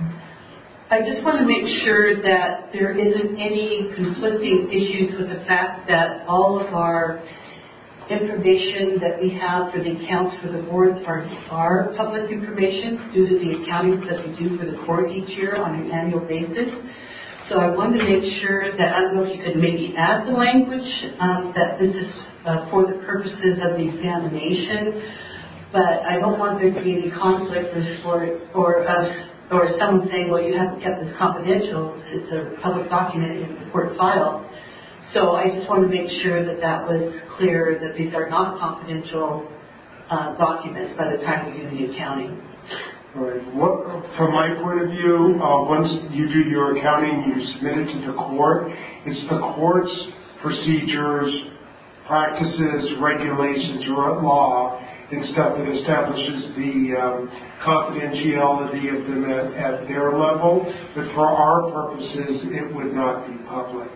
I just want to make sure that there isn't any conflicting issues with the fact that all of our information that we have for the accounts for the boards are, are public information due to the accountings that we do for the court each year on an annual basis. So I wanted to make sure that, I don't know if you could maybe add the language um, that this is uh, for the purposes of the examination, but I don't want there to be any conflict or, or us or someone saying, well, you haven't kept this confidential, it's a public document in the court file. So I just want to make sure that that was clear, that these are not confidential uh, documents by the time we do the accounting. Right. What, from my point of view, uh, once you do your accounting, you submit it to the court, it's the court's procedures, practices, regulations, or law, and stuff that establishes the um, confidentiality of them at, at their level, but for our purposes, it would not be public.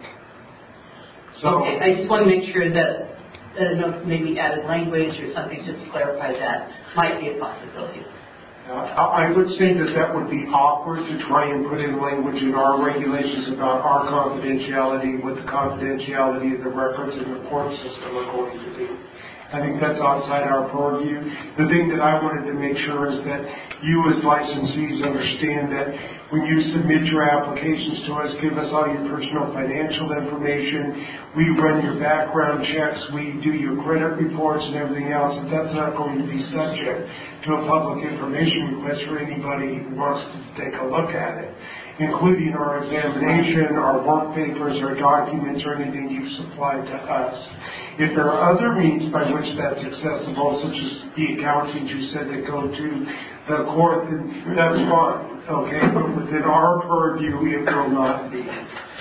So, okay, I just want to make sure that, I don't know, maybe added language or something just to clarify that might be a possibility. Uh, I would say that that would be awkward to try and put in language in our regulations about our confidentiality, what the confidentiality of the records in the court system are going to be. I think that's outside our purview. The thing that I wanted to make sure is that you as licensees understand that when you submit your applications to us, give us all your personal financial information, we run your background checks, we do your credit reports and everything else, and that's not going to be subject to a public information request for anybody who wants to take a look at it, including our examination, our work papers, our documents, or anything you've supplied to us. If there are other means by which that's accessible, such as the accountings you said that go to the court, then that's fine, okay? But within our purview, it will not be.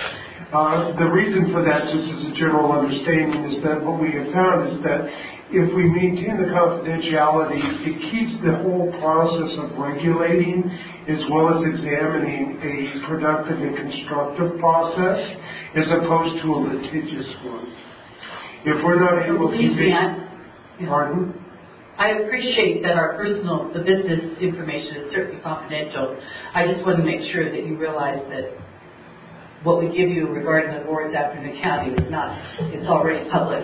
Uh, the reason for that, just as a general understanding, is that what we have found is that if we maintain the confidentiality, it keeps the whole process of regulating as well as examining a productive and constructive process as opposed to a litigious one. If we're not able to make... Pardon? I appreciate that our personal, the business information is certainly confidential. I just want to make sure that you realize that what we give you regarding the boards after the county is not, it's already public.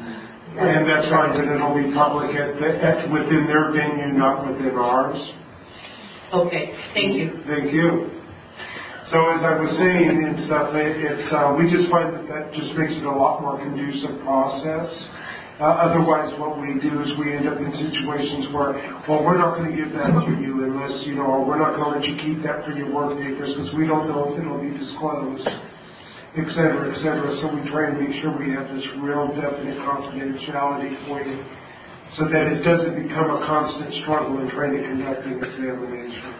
And that's right, that it'll be public at, the, at within their venue, not within ours. Okay, thank you. Thank you. So as I was saying and stuff, it, it's uh, we just find that that just makes it a lot more conducive process. Uh, otherwise, what we do is we end up in situations where, well, we're not going to give that to you unless, you know, or we're not going to let you keep that for your work papers because we don't know if it'll be disclosed, et cetera, et cetera. So we try and make sure we have this real definite confidentiality for you so that it doesn't become a constant struggle in trying to conduct an examination.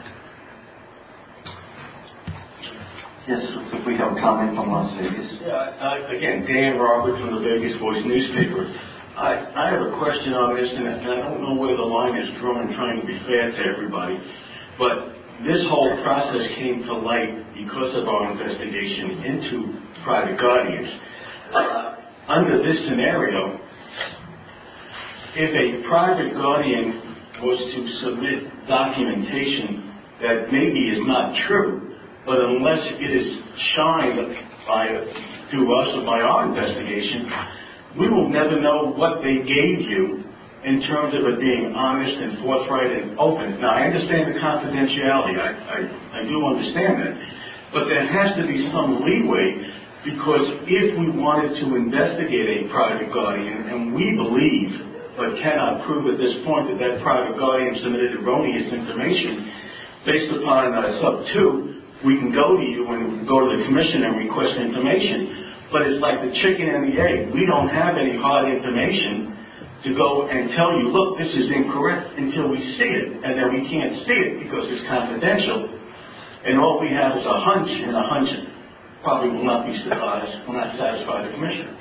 Yes, looks like we have a comment from Las Vegas. Yeah, uh, again, Dan Roberts from the Vegas Voice newspaper. I, I have a question on this, and I don't know where the line is drawn trying to be fair to everybody, but this whole process came to light because of our investigation into private guardians. Uh, under this scenario, if a private guardian was to submit documentation that maybe is not true, but unless it is shined by, through us or by our investigation, we will never know what they gave you in terms of it being honest and forthright and open. Now, I understand the confidentiality. I, I, I do understand that. But there has to be some leeway because if we wanted to investigate a private guardian, and we believe, but cannot prove at this point, that that private guardian submitted erroneous information, based upon uh, sub two, we can go to you and go to the commission and request information. But it's like the chicken and the egg. We don't have any hard information to go and tell you, look, this is incorrect until we see it, and then we can't see it because it's confidential, and all we have is a hunch, and a hunch probably will not be satisfied, will not satisfy the commissioner.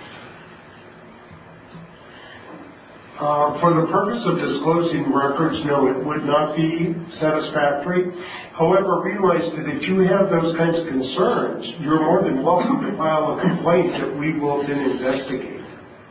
Uh, for the purpose of disclosing records, no, it would not be satisfactory. However, realize that if you have those kinds of concerns, you're more than welcome to file a complaint that we will then investigate.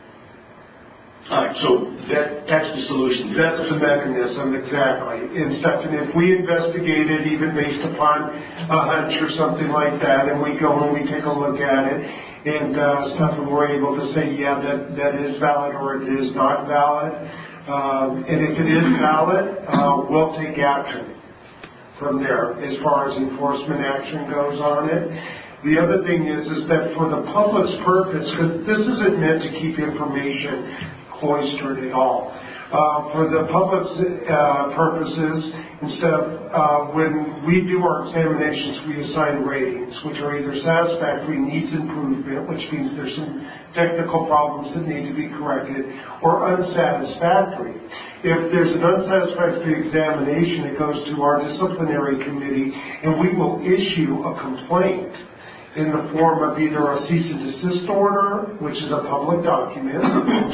All right, so that, that's the solution. That's the mechanism, exactly. And stuff, and if we investigate it, even based upon a hunch or something like that, and we go and we take a look at it, and uh, stuff, and we're able to say, yeah, that, that is valid or it is not valid. Um, and if it is valid, uh, we'll take action from there as far as enforcement action goes on it. The other thing is, is that for the public's purpose, because this isn't meant to keep information cloistered at all. Uh, for the public's uh, purposes, instead of uh, when we do our examinations, we assign ratings, which are either satisfactory, needs improvement, which means there's some technical problems that need to be corrected, or unsatisfactory. If there's an unsatisfactory examination, it goes to our disciplinary committee, and we will issue a complaint in the form of either a cease and desist order, which is a public document,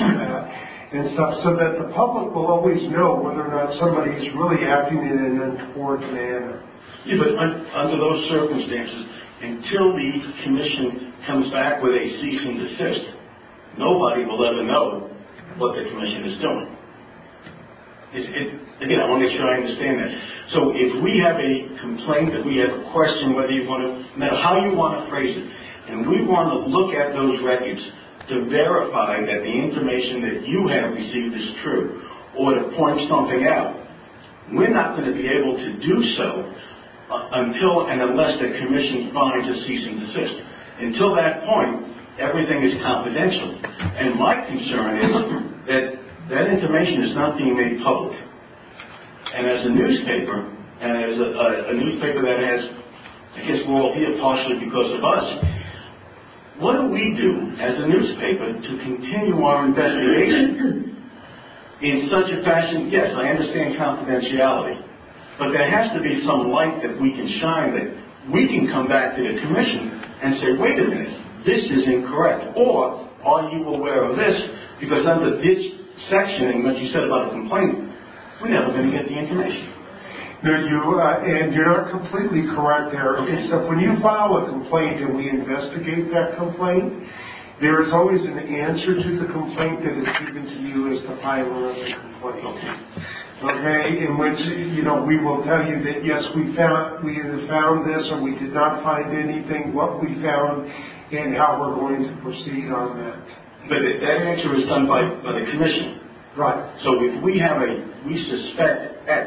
and stuff, so that the public will always know whether or not somebody is really acting in an untoward manner. Yeah, but un- under those circumstances, until the commission comes back with a cease and desist, nobody will ever know what the commission is doing. It's, it, again, I want to make sure I understand that. So if we have a complaint, that we have a question, whether you want to, no matter how you want to phrase it, and we want to look at those records to verify that the information that you have received is true, or to point something out, we're not going to be able to do so uh, until and unless the commission finds a cease and desist. Until that point, everything is confidential. And my concern is that that information is not being made public. And as a newspaper, and as a, a, a newspaper that has, I guess we're all here partially because of us, what do we do as a newspaper to continue our investigation in such a fashion? Yes, I understand confidentiality, but there has to be some light that we can shine, that we can come back to the commission and say, wait a minute, this is incorrect. Or, are you aware of this? Because under this section, and what you said about a complaint, we're never going to get the information. No, you, uh, and you're not completely correct there. Okay. Except when you file a complaint and we investigate that complaint, there is always an answer to the complaint that is given to you as the filer of the complaint. Okay. Okay, in which, you know, we will tell you that yes, we found, we either found this or we did not find anything, what we found, and how we're going to proceed on that. But that answer is done by, by the commission. Right. So if we have a, we suspect X,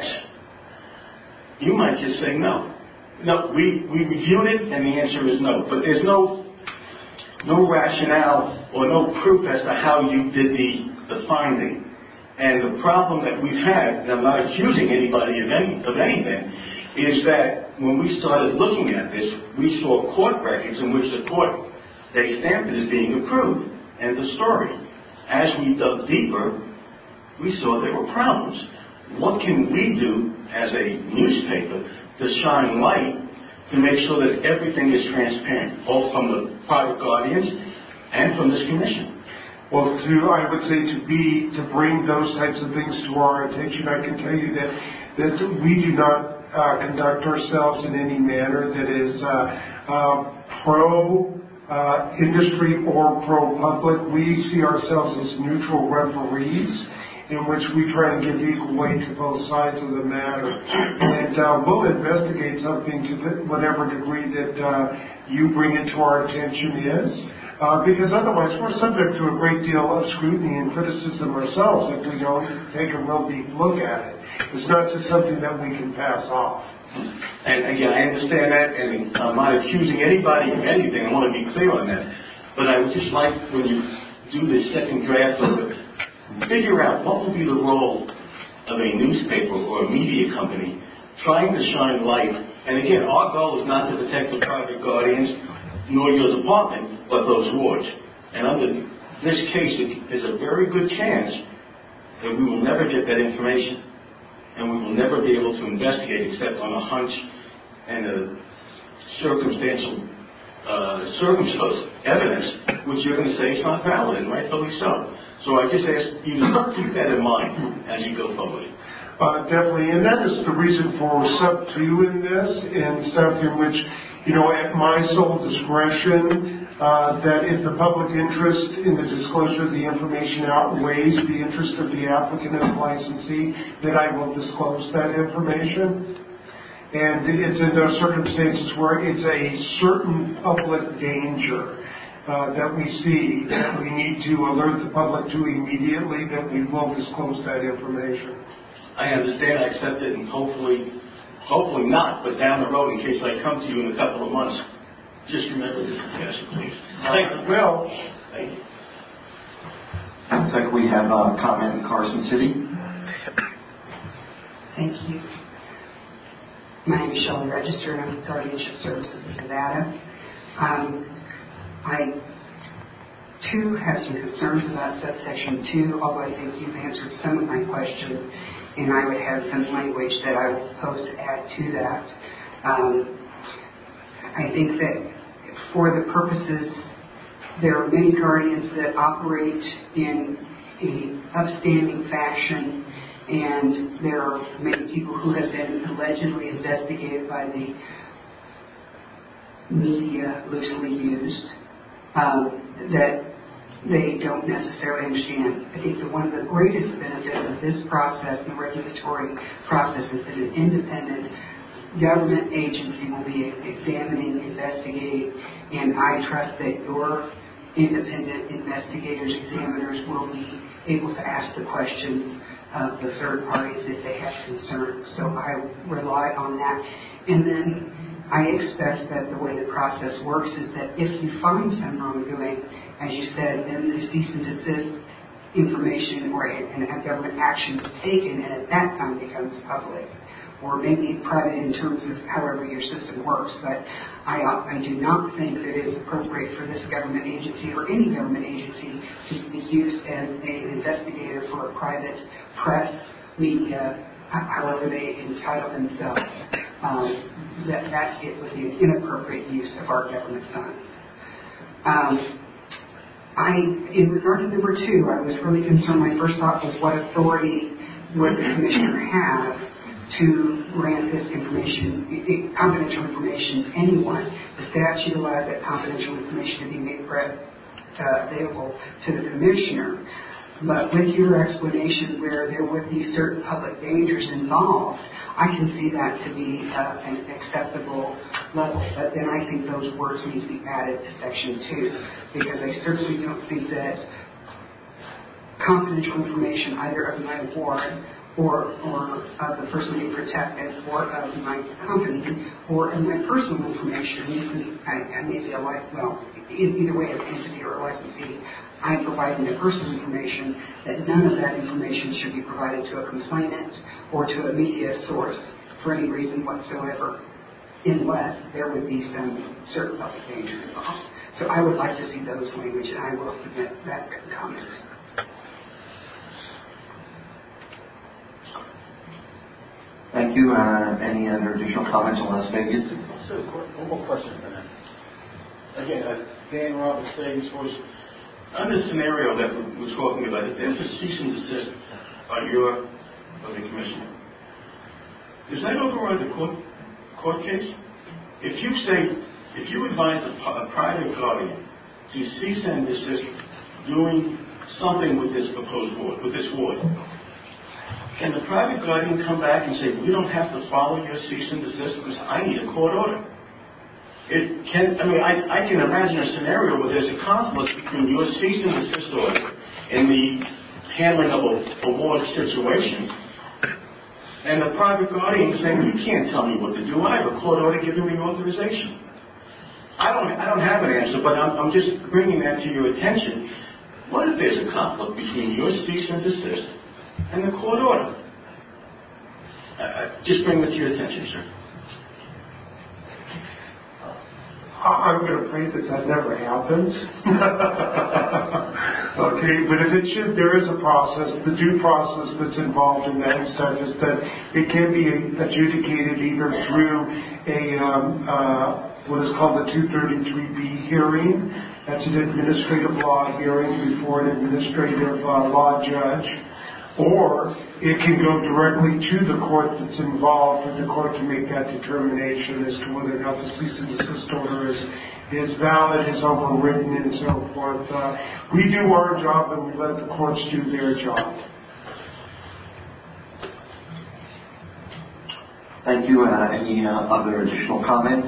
you might just say no. No, we, we reviewed it and the answer is no. But there's no no rationale or no proof as to how you did the, the finding. And the problem that we've had, and I'm not accusing anybody of, any, of anything, is that when we started looking at this, we saw court records in which the court, they stamped it as being approved. And the story. As we dug deeper, we saw there were problems. What can we do as a newspaper to shine light to make sure that everything is transparent, both from the private guardians and from this commission? Well, to, I would say to be, to bring those types of things to our attention, I can tell you that, that we do not uh, conduct ourselves in any manner that is uh, uh, pro uh, industry or pro public. We see ourselves as neutral referees, in which we try and give equal weight to both sides of the matter. And uh, we'll investigate something to the, whatever degree that uh, you bring it to our attention is, uh, because otherwise we're subject to a great deal of scrutiny and criticism ourselves if we don't take a real deep look at it. It's not just something that we can pass off. And again, I understand that, and I'm not accusing anybody of anything. I want to be clear on that. But I would just like, when you do the second draft of it, figure out what will be the role of a newspaper or a media company trying to shine light. And again, our goal is not to protect the private guardians, nor your department, but those wards. And under this case, there's a very good chance that we will never get that information, and we will never be able to investigate except on a hunch and a circumstantial, uh, circumstantial evidence, which you're going to say is not valid, and rightfully so. So I just ask you to keep that in mind as you go forward. Uh, definitely, and that is the reason for sub two in this, and stuff in which, you know, at my sole discretion, uh, that if the public interest in the disclosure of the information outweighs the interest of the applicant and the licensee, that I will disclose that information. And it's in those circumstances where it's a certain public danger Uh, that we see, that we need to alert the public to immediately, that we will disclose that information. I understand, I accept it, and hopefully, hopefully not, but down the road, in case I come to you in a couple of months, just remember this discussion, please. Thank you. Well, thank you. Looks like we have a comment in Carson City. Thank you. My name is Shelley Register, and I'm with Guardianship Services of Nevada. Um, I, too, have some concerns about subsection two, although I think you've answered some of my questions, and I would have some language that I will propose to add to that. Um, I think that for the purposes, there are many guardians that operate in an upstanding fashion, and there are many people who have been allegedly investigated by the media, loosely used, Um, that they don't necessarily understand. I think that one of the greatest benefits of this process, the regulatory process, is that an independent government agency will be examining, investigating, and I trust that your independent investigators, examiners will be able to ask the questions of the third parties if they have concerns. So I rely on that. And then I expect that the way the process works is that if you find some wrongdoing, as you said, then the cease and desist information or and a government action is taken, and at that time becomes public, or maybe private in terms of however your system works. But I, I do not think that it is appropriate for this government agency or any government agency to be used as an investigator for a private press, media, however they entitle themselves. Um, that, that it would be an inappropriate use of our government funds. Um, I, in regard to number two, I was really concerned. My first thought was, what authority would the commissioner have to grant this information, confidential information, to anyone? The statute allows that confidential information to be made uh, available to the commissioner. But with your explanation where there would be certain public dangers involved, I can see that to be uh, an acceptable level. But then I think those words need to be added to section two, because I certainly don't think that confidential information, either of my ward or, or of the person being protected, or of my company, or of my personal information, since I, I may be a life, well, either way as an entity or a licensee, I'm providing the personal information, that none of that information should be provided to a complainant or to a media source for any reason whatsoever, unless there would be some certain public danger involved. So I would like to see those language, and I will submit that written comment. Thank you. Uh, any other additional comments on Las Vegas? So, one more question for that. Again, uh, Dan Roberts, Vegas Force. Under the scenario that we're talking about, if there's a cease and desist by your, by the commissioner, does that override the court, court case? If you say, if you advise a, a private guardian to cease and desist doing something with this proposed ward, with this ward, can the private guardian come back and say, we don't have to follow your cease and desist because I need a court order? It can, I mean, I, I can imagine a scenario where there's a conflict between your cease and desist order and the handling of a, a ward situation, and the private guardian saying, you can't tell me what to do. I have a court order giving me authorization. I don't, I don't have an answer, but I'm, I'm just bringing that to your attention. What if there's a conflict between your cease and desist and the court order? Uh, just bring it to your attention, sir. I'm going to pray that that never happens. Okay, but if it should, there is a process. The due process that's involved in that stuff is that it can be adjudicated either through a um, uh, what is called the two thirty-three B hearing. That's an administrative law hearing before an administrative uh, law judge. Or it can go directly to the court that's involved for the court to make that determination as to whether or not the cease and desist order is, is valid, is overridden, and so forth. Uh, we do our job and we let the courts do their job. Thank you. Uh, any uh, other additional comments?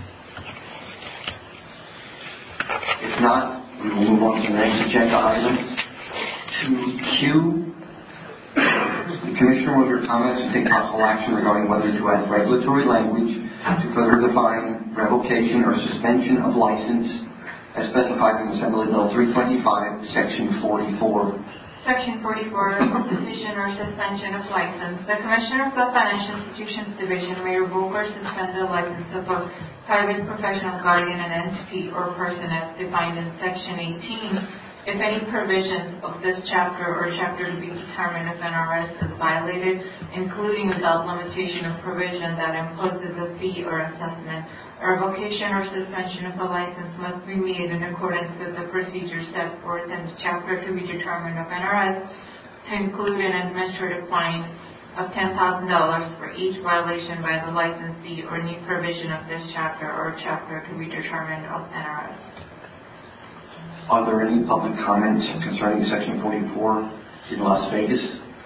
If not, we will move on to the next agenda item. To Q. The Commissioner will hear comments and take possible action regarding whether to add regulatory language to further define revocation or suspension of license as specified in Assembly Bill three twenty-five, Section forty-four. Section forty-four, revocation or suspension of license. The Commissioner of the Financial Institutions Division may revoke or suspend the license of a private professional guardian, an entity, or person as defined in Section eighteen. If any provision of this chapter or chapter to be determined if N R S is violated, including without limitation or provision that imposes a fee or assessment, a revocation or suspension of a license must be made in accordance with the procedures set forth in the chapter to be determined of N R S, to include an administrative fine of ten thousand dollars for each violation by the licensee or any provision of this chapter or chapter to be determined of N R S. Are there any public comments concerning Section forty-four in Las Vegas?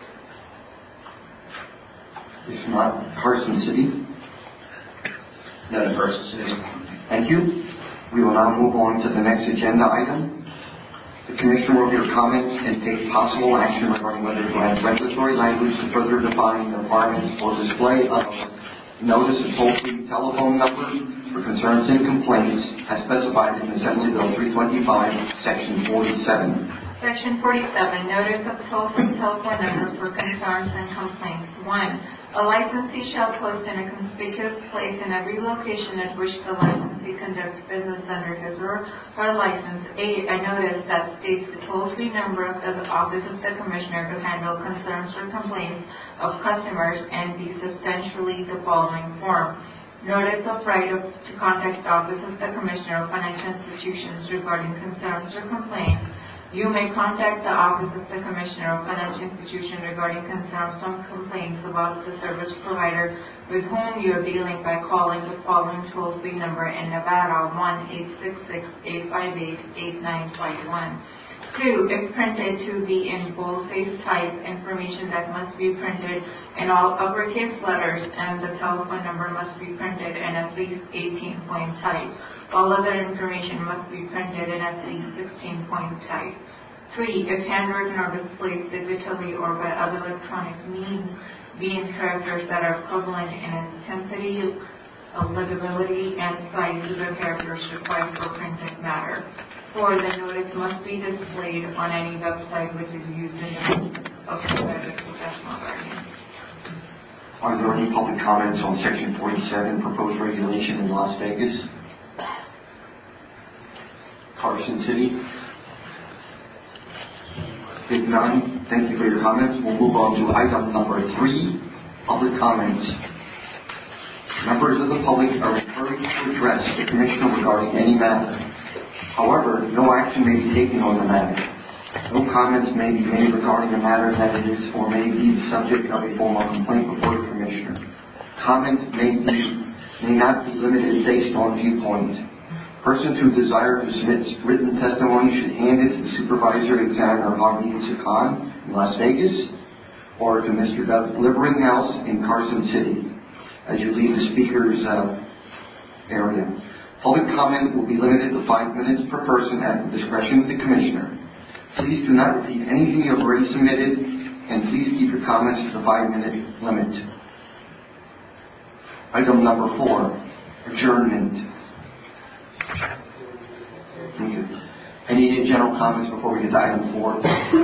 If not, Carson City? None in Carson City. Thank you. We will now move on to the next agenda item. The Commissioner will hear comments and take possible action regarding whether to add regulatory language to further define the requirements for display of notice of toll-free telephone numbers for concerns and complaints as specified in Assembly Bill three twenty-five, Section forty-seven. Section forty-seven, notice of toll-free telephone number for concerns and complaints. One, a licensee shall post in a conspicuous place in every location at which the licensee conducts business under his or her license a, a notice that states the toll-free number of the Office of the Commissioner to handle concerns or complaints of customers, and be substantially the following form. Notice of right of, to contact the Office of the Commissioner of Financial Institutions regarding concerns or complaints. You may contact the Office of the Commissioner of Financial Institution regarding concerns or complaints about the service provider with whom you are dealing by calling the following toll-free number in Nevada, one eight six six, eight five eight, eight nine five one. Two, if printed to be in boldface type, information that must be printed in all uppercase letters, and the telephone number must be printed in at least eighteen point type. All other information must be printed in at least sixteen point type. Three, if handwritten or displayed digitally or by other electronic means, be in characters that are equivalent in intensity, legibility, and size to the characters required for printed matter. Four, the notice must be displayed on any website which is used in the business of the private professional guardian. Are there any public comments on Section forty-seven, proposed regulation in Las Vegas? Carson City? If none, thank you for your comments. We'll move on to item number three, public comments. Members of the public are encouraged to address the Commissioner regarding any matter. However, no action may be taken on the matter. No comments may be made regarding the matter that is or may be the subject of a formal complaint before the Commissioner. Comments may be, may not be limited based on viewpoint. Persons who desire to submit written testimony should hand it to the Supervisor Examiner Harvey Sakan in Las Vegas, or to Mister Livinghouse in Carson City as you leave the speaker's uh, area. Public comment will be limited to five minutes per person at the discretion of the Commissioner. Please do not repeat anything you have already submitted, and please keep your comments to the five-minute limit. Item number four, adjournment. Thank you. Any general comments before we get to item four?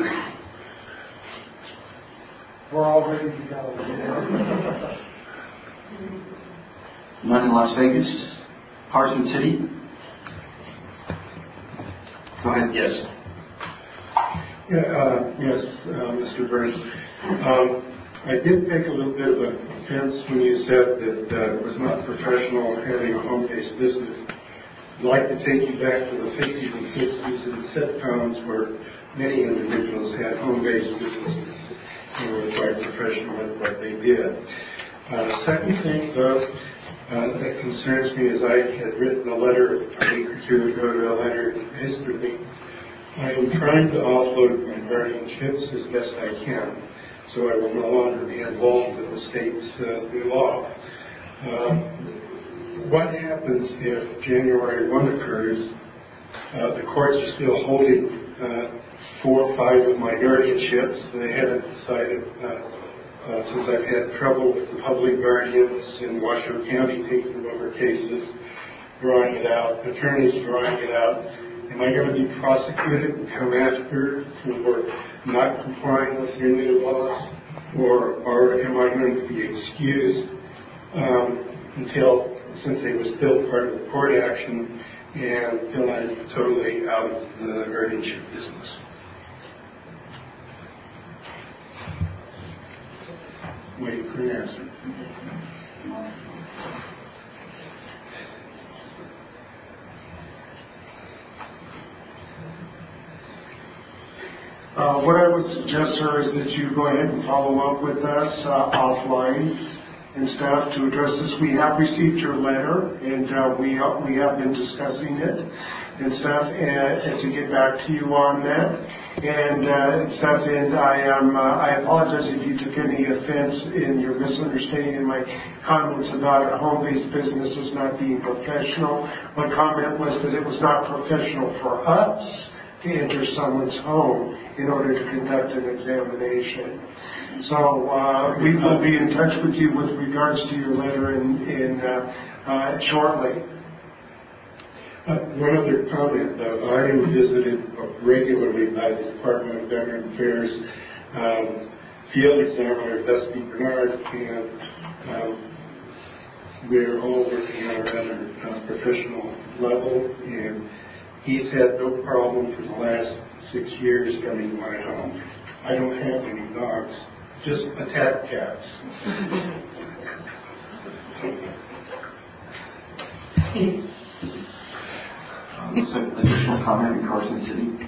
We're all ready to go. None in Las Vegas? Carson City? Go ahead. Yes. Yeah, uh, yes, uh, Mister Burns. Um, I did take a little bit of offense when you said that uh, it was not professional having a home-based business. I'd like to take you back to the fifties and sixties and set towns where many individuals had home-based businesses and were quite professional at what they did. Uh, second thing, though, uh, that concerns me is I had written a letter a week or two ago to a letter yesterday. I am trying to offload my guardianships as best I can, so I will no longer be involved with the state's uh, new law. Uh, what happens if January first occurs? Uh, the courts are still holding uh, four or five of my guardianships. They haven't decided, uh, uh, since I've had trouble with the public guardians in Washoe County taking over cases, drawing it out, attorneys drawing it out. Am I going to be prosecuted and come after for not complying with your new laws, or, or am I going to be excused um, until, since they were still part of the court action, and until I'm totally out of the guardianship business? Waiting for an answer. Uh, what I would suggest, sir, is that you go ahead and follow up with us uh, offline and staff to address this. We have received your letter, and uh, we uh, we have been discussing it, and staff, and, and to get back to you on that. And uh, staff, and I am uh, I apologize if you took any offense in your misunderstanding in my comments about a home-based businesses not being professional. My comment was that it was not professional for us to enter someone's home in order to conduct an examination. So uh, we will be in touch with you with regards to your letter in, in uh, uh, shortly. Uh, one other comment, though. I am visited regularly by the Department of Veteran Affairs um, field examiner Dusty Bernard, and um, we're all working on another uh, professional level, and he's had no problem for the last six years coming to my home. I don't have any dogs, just attack cats. um, so additional comment in Carson City?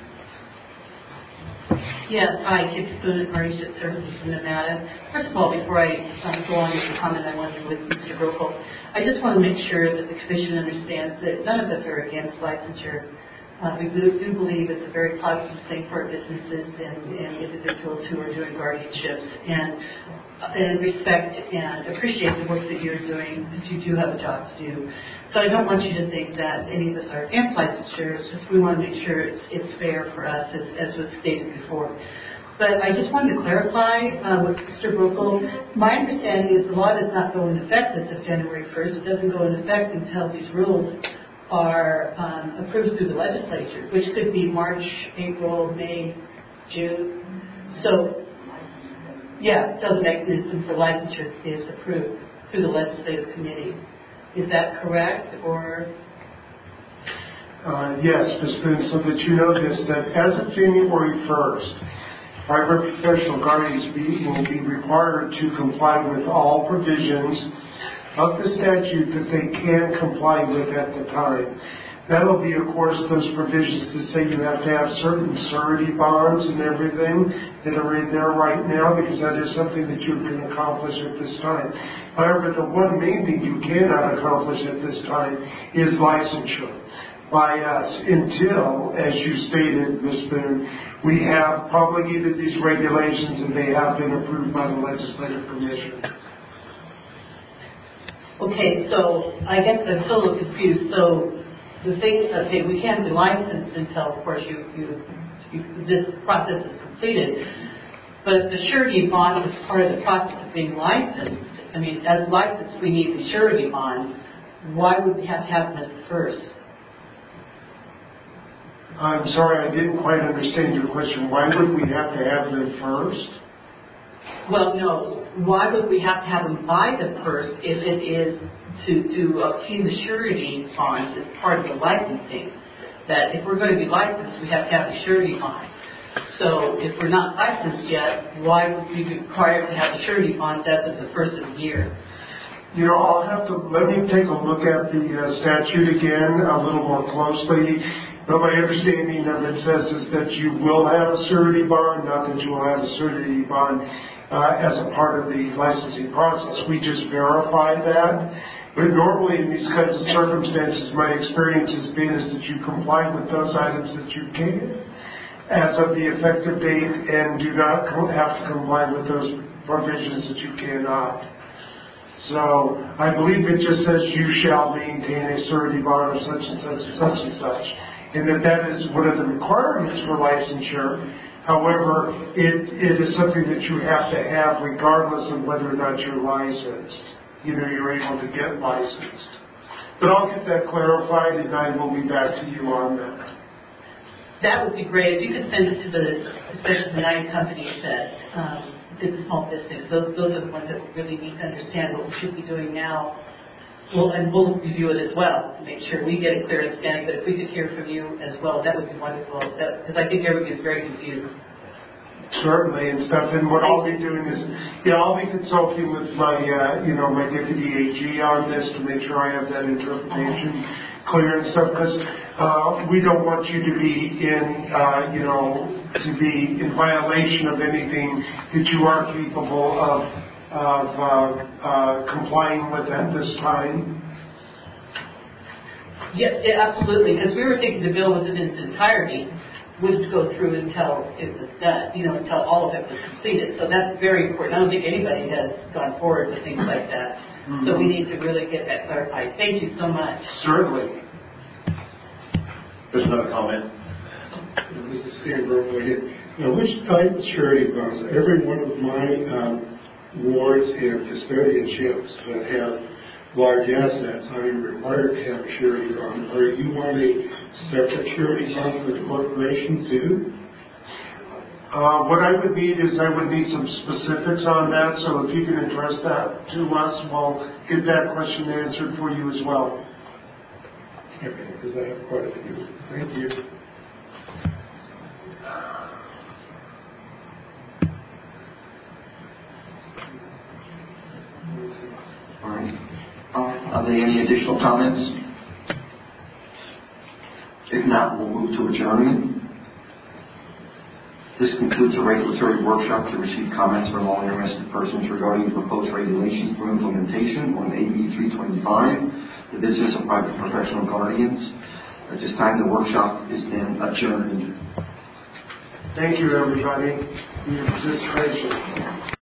Yes, hi, Kip Spoon at Mauritius Services in Nevada. First of all, before I um, go on with the comment I wanted with Mister Brokel, I just want to make sure that the Commission understands that none of us are against licensure. Uh, we do, do believe it's a very positive thing for our businesses and, and individuals who are doing guardianships, and, uh, and respect and appreciate the work that you're doing, because you do have a job to do. So I don't want you to think that any of us are against licensure. It's just we want to make sure it's, it's fair for us, as, as was stated before. But I just wanted to clarify uh, with Mister Brokel. My understanding is the law does not go into effect as of January first. It doesn't go into effect until these rules are um, approved through the legislature, which could be March, April, May, June. So, yeah, so the mechanism for licensure is approved through the legislative committee. Is that correct, or? Uh, yes, Miz Boone, so that you know this, that as of January first, private professional guardians be, will be required to comply with all provisions of the statute that they can comply with at the time. That'll be, of course, those provisions that say you have to have certain surety bonds and everything that are in there right now, because that is something that you can accomplish at this time. However, the one main thing you cannot accomplish at this time is licensure by us until, as you stated, Miz Boone, we have promulgated these regulations and they have been approved by the Legislative Commission. Okay, so I guess I'm still a little confused. So the thing, okay, we can't be licensed until, of course, you, you, you this process is completed. But if the surety bond is part of the process of being licensed, I mean, as licensed, we need the surety bonds. Why would we have to have them as first? I'm sorry, I didn't quite understand your question. Why would we have to have them first? Well, no. Why would we have to have them buy them first if it is to, to obtain the surety bonds as part of the licensing? That if we're going to be licensed, we have to have the surety bonds. So if we're not licensed yet, why would we be required to have the surety bonds as of the first of the year? You know, I'll have to, let me take a look at the uh, statute again a little more closely. But my understanding of it says is that you will have a surety bond, not that you will have a surety bond uh, as a part of the licensing process. We just verify that. But normally in these kinds of circumstances, my experience has been is that you comply with those items that you can as of the effective date and do not have to comply with those provisions that you cannot. So I believe it just says you shall maintain a surety bond of such and such and such and such, and that that is one of the requirements for licensure. However, it, it is something that you have to have regardless of whether or not you're licensed. You know, you're able to get licensed. But I'll get that clarified, and I will be back to you on that. That would be great. If you could send it to the, especially the nine companies that um, did the small business. Those, those are the ones that really need to understand what we should be doing now. Well, and we'll review it as well to make sure we get a clear understanding. But if we could hear from you as well, that would be wonderful. Because I think everybody is very confused. Certainly and stuff. And what I'll be doing is, yeah, I'll be consulting with my, uh, you know, my deputy A G on this to make sure I have that interpretation clear and stuff. Because uh, we don't want you to be in, uh, you know, to be in violation of anything that you are capable of, of uh, uh, complying with at this time. Yeah, yeah, absolutely. Because we were thinking the bill was in its entirety wouldn't go through until it was done, you know, until all of it was completed. So that's very important. I don't think anybody has gone forward with things like that. Mm-hmm. So we need to really get that clarified. Thank you so much. Certainly. There's another comment. This is Steve Berkeley here. Now, which type of surety bonds? Every one of my um, wards have custodianships that have large assets. I'm required to have a surety bond. Or you want a separate surety bond for the corporation too? Uh, what I would need is I would need some specifics on that. So if you can address that to us, we'll get that question answered for you as well. Okay, because I have quite a few. Thank you. All right. Are there any additional comments? If not, we'll move to adjournment. This concludes a regulatory workshop to receive comments from all interested persons regarding proposed regulations for implementation on A B three twenty-five, the business of private professional guardians. At this time, the workshop is then adjourned. Thank you, everybody, for your participation.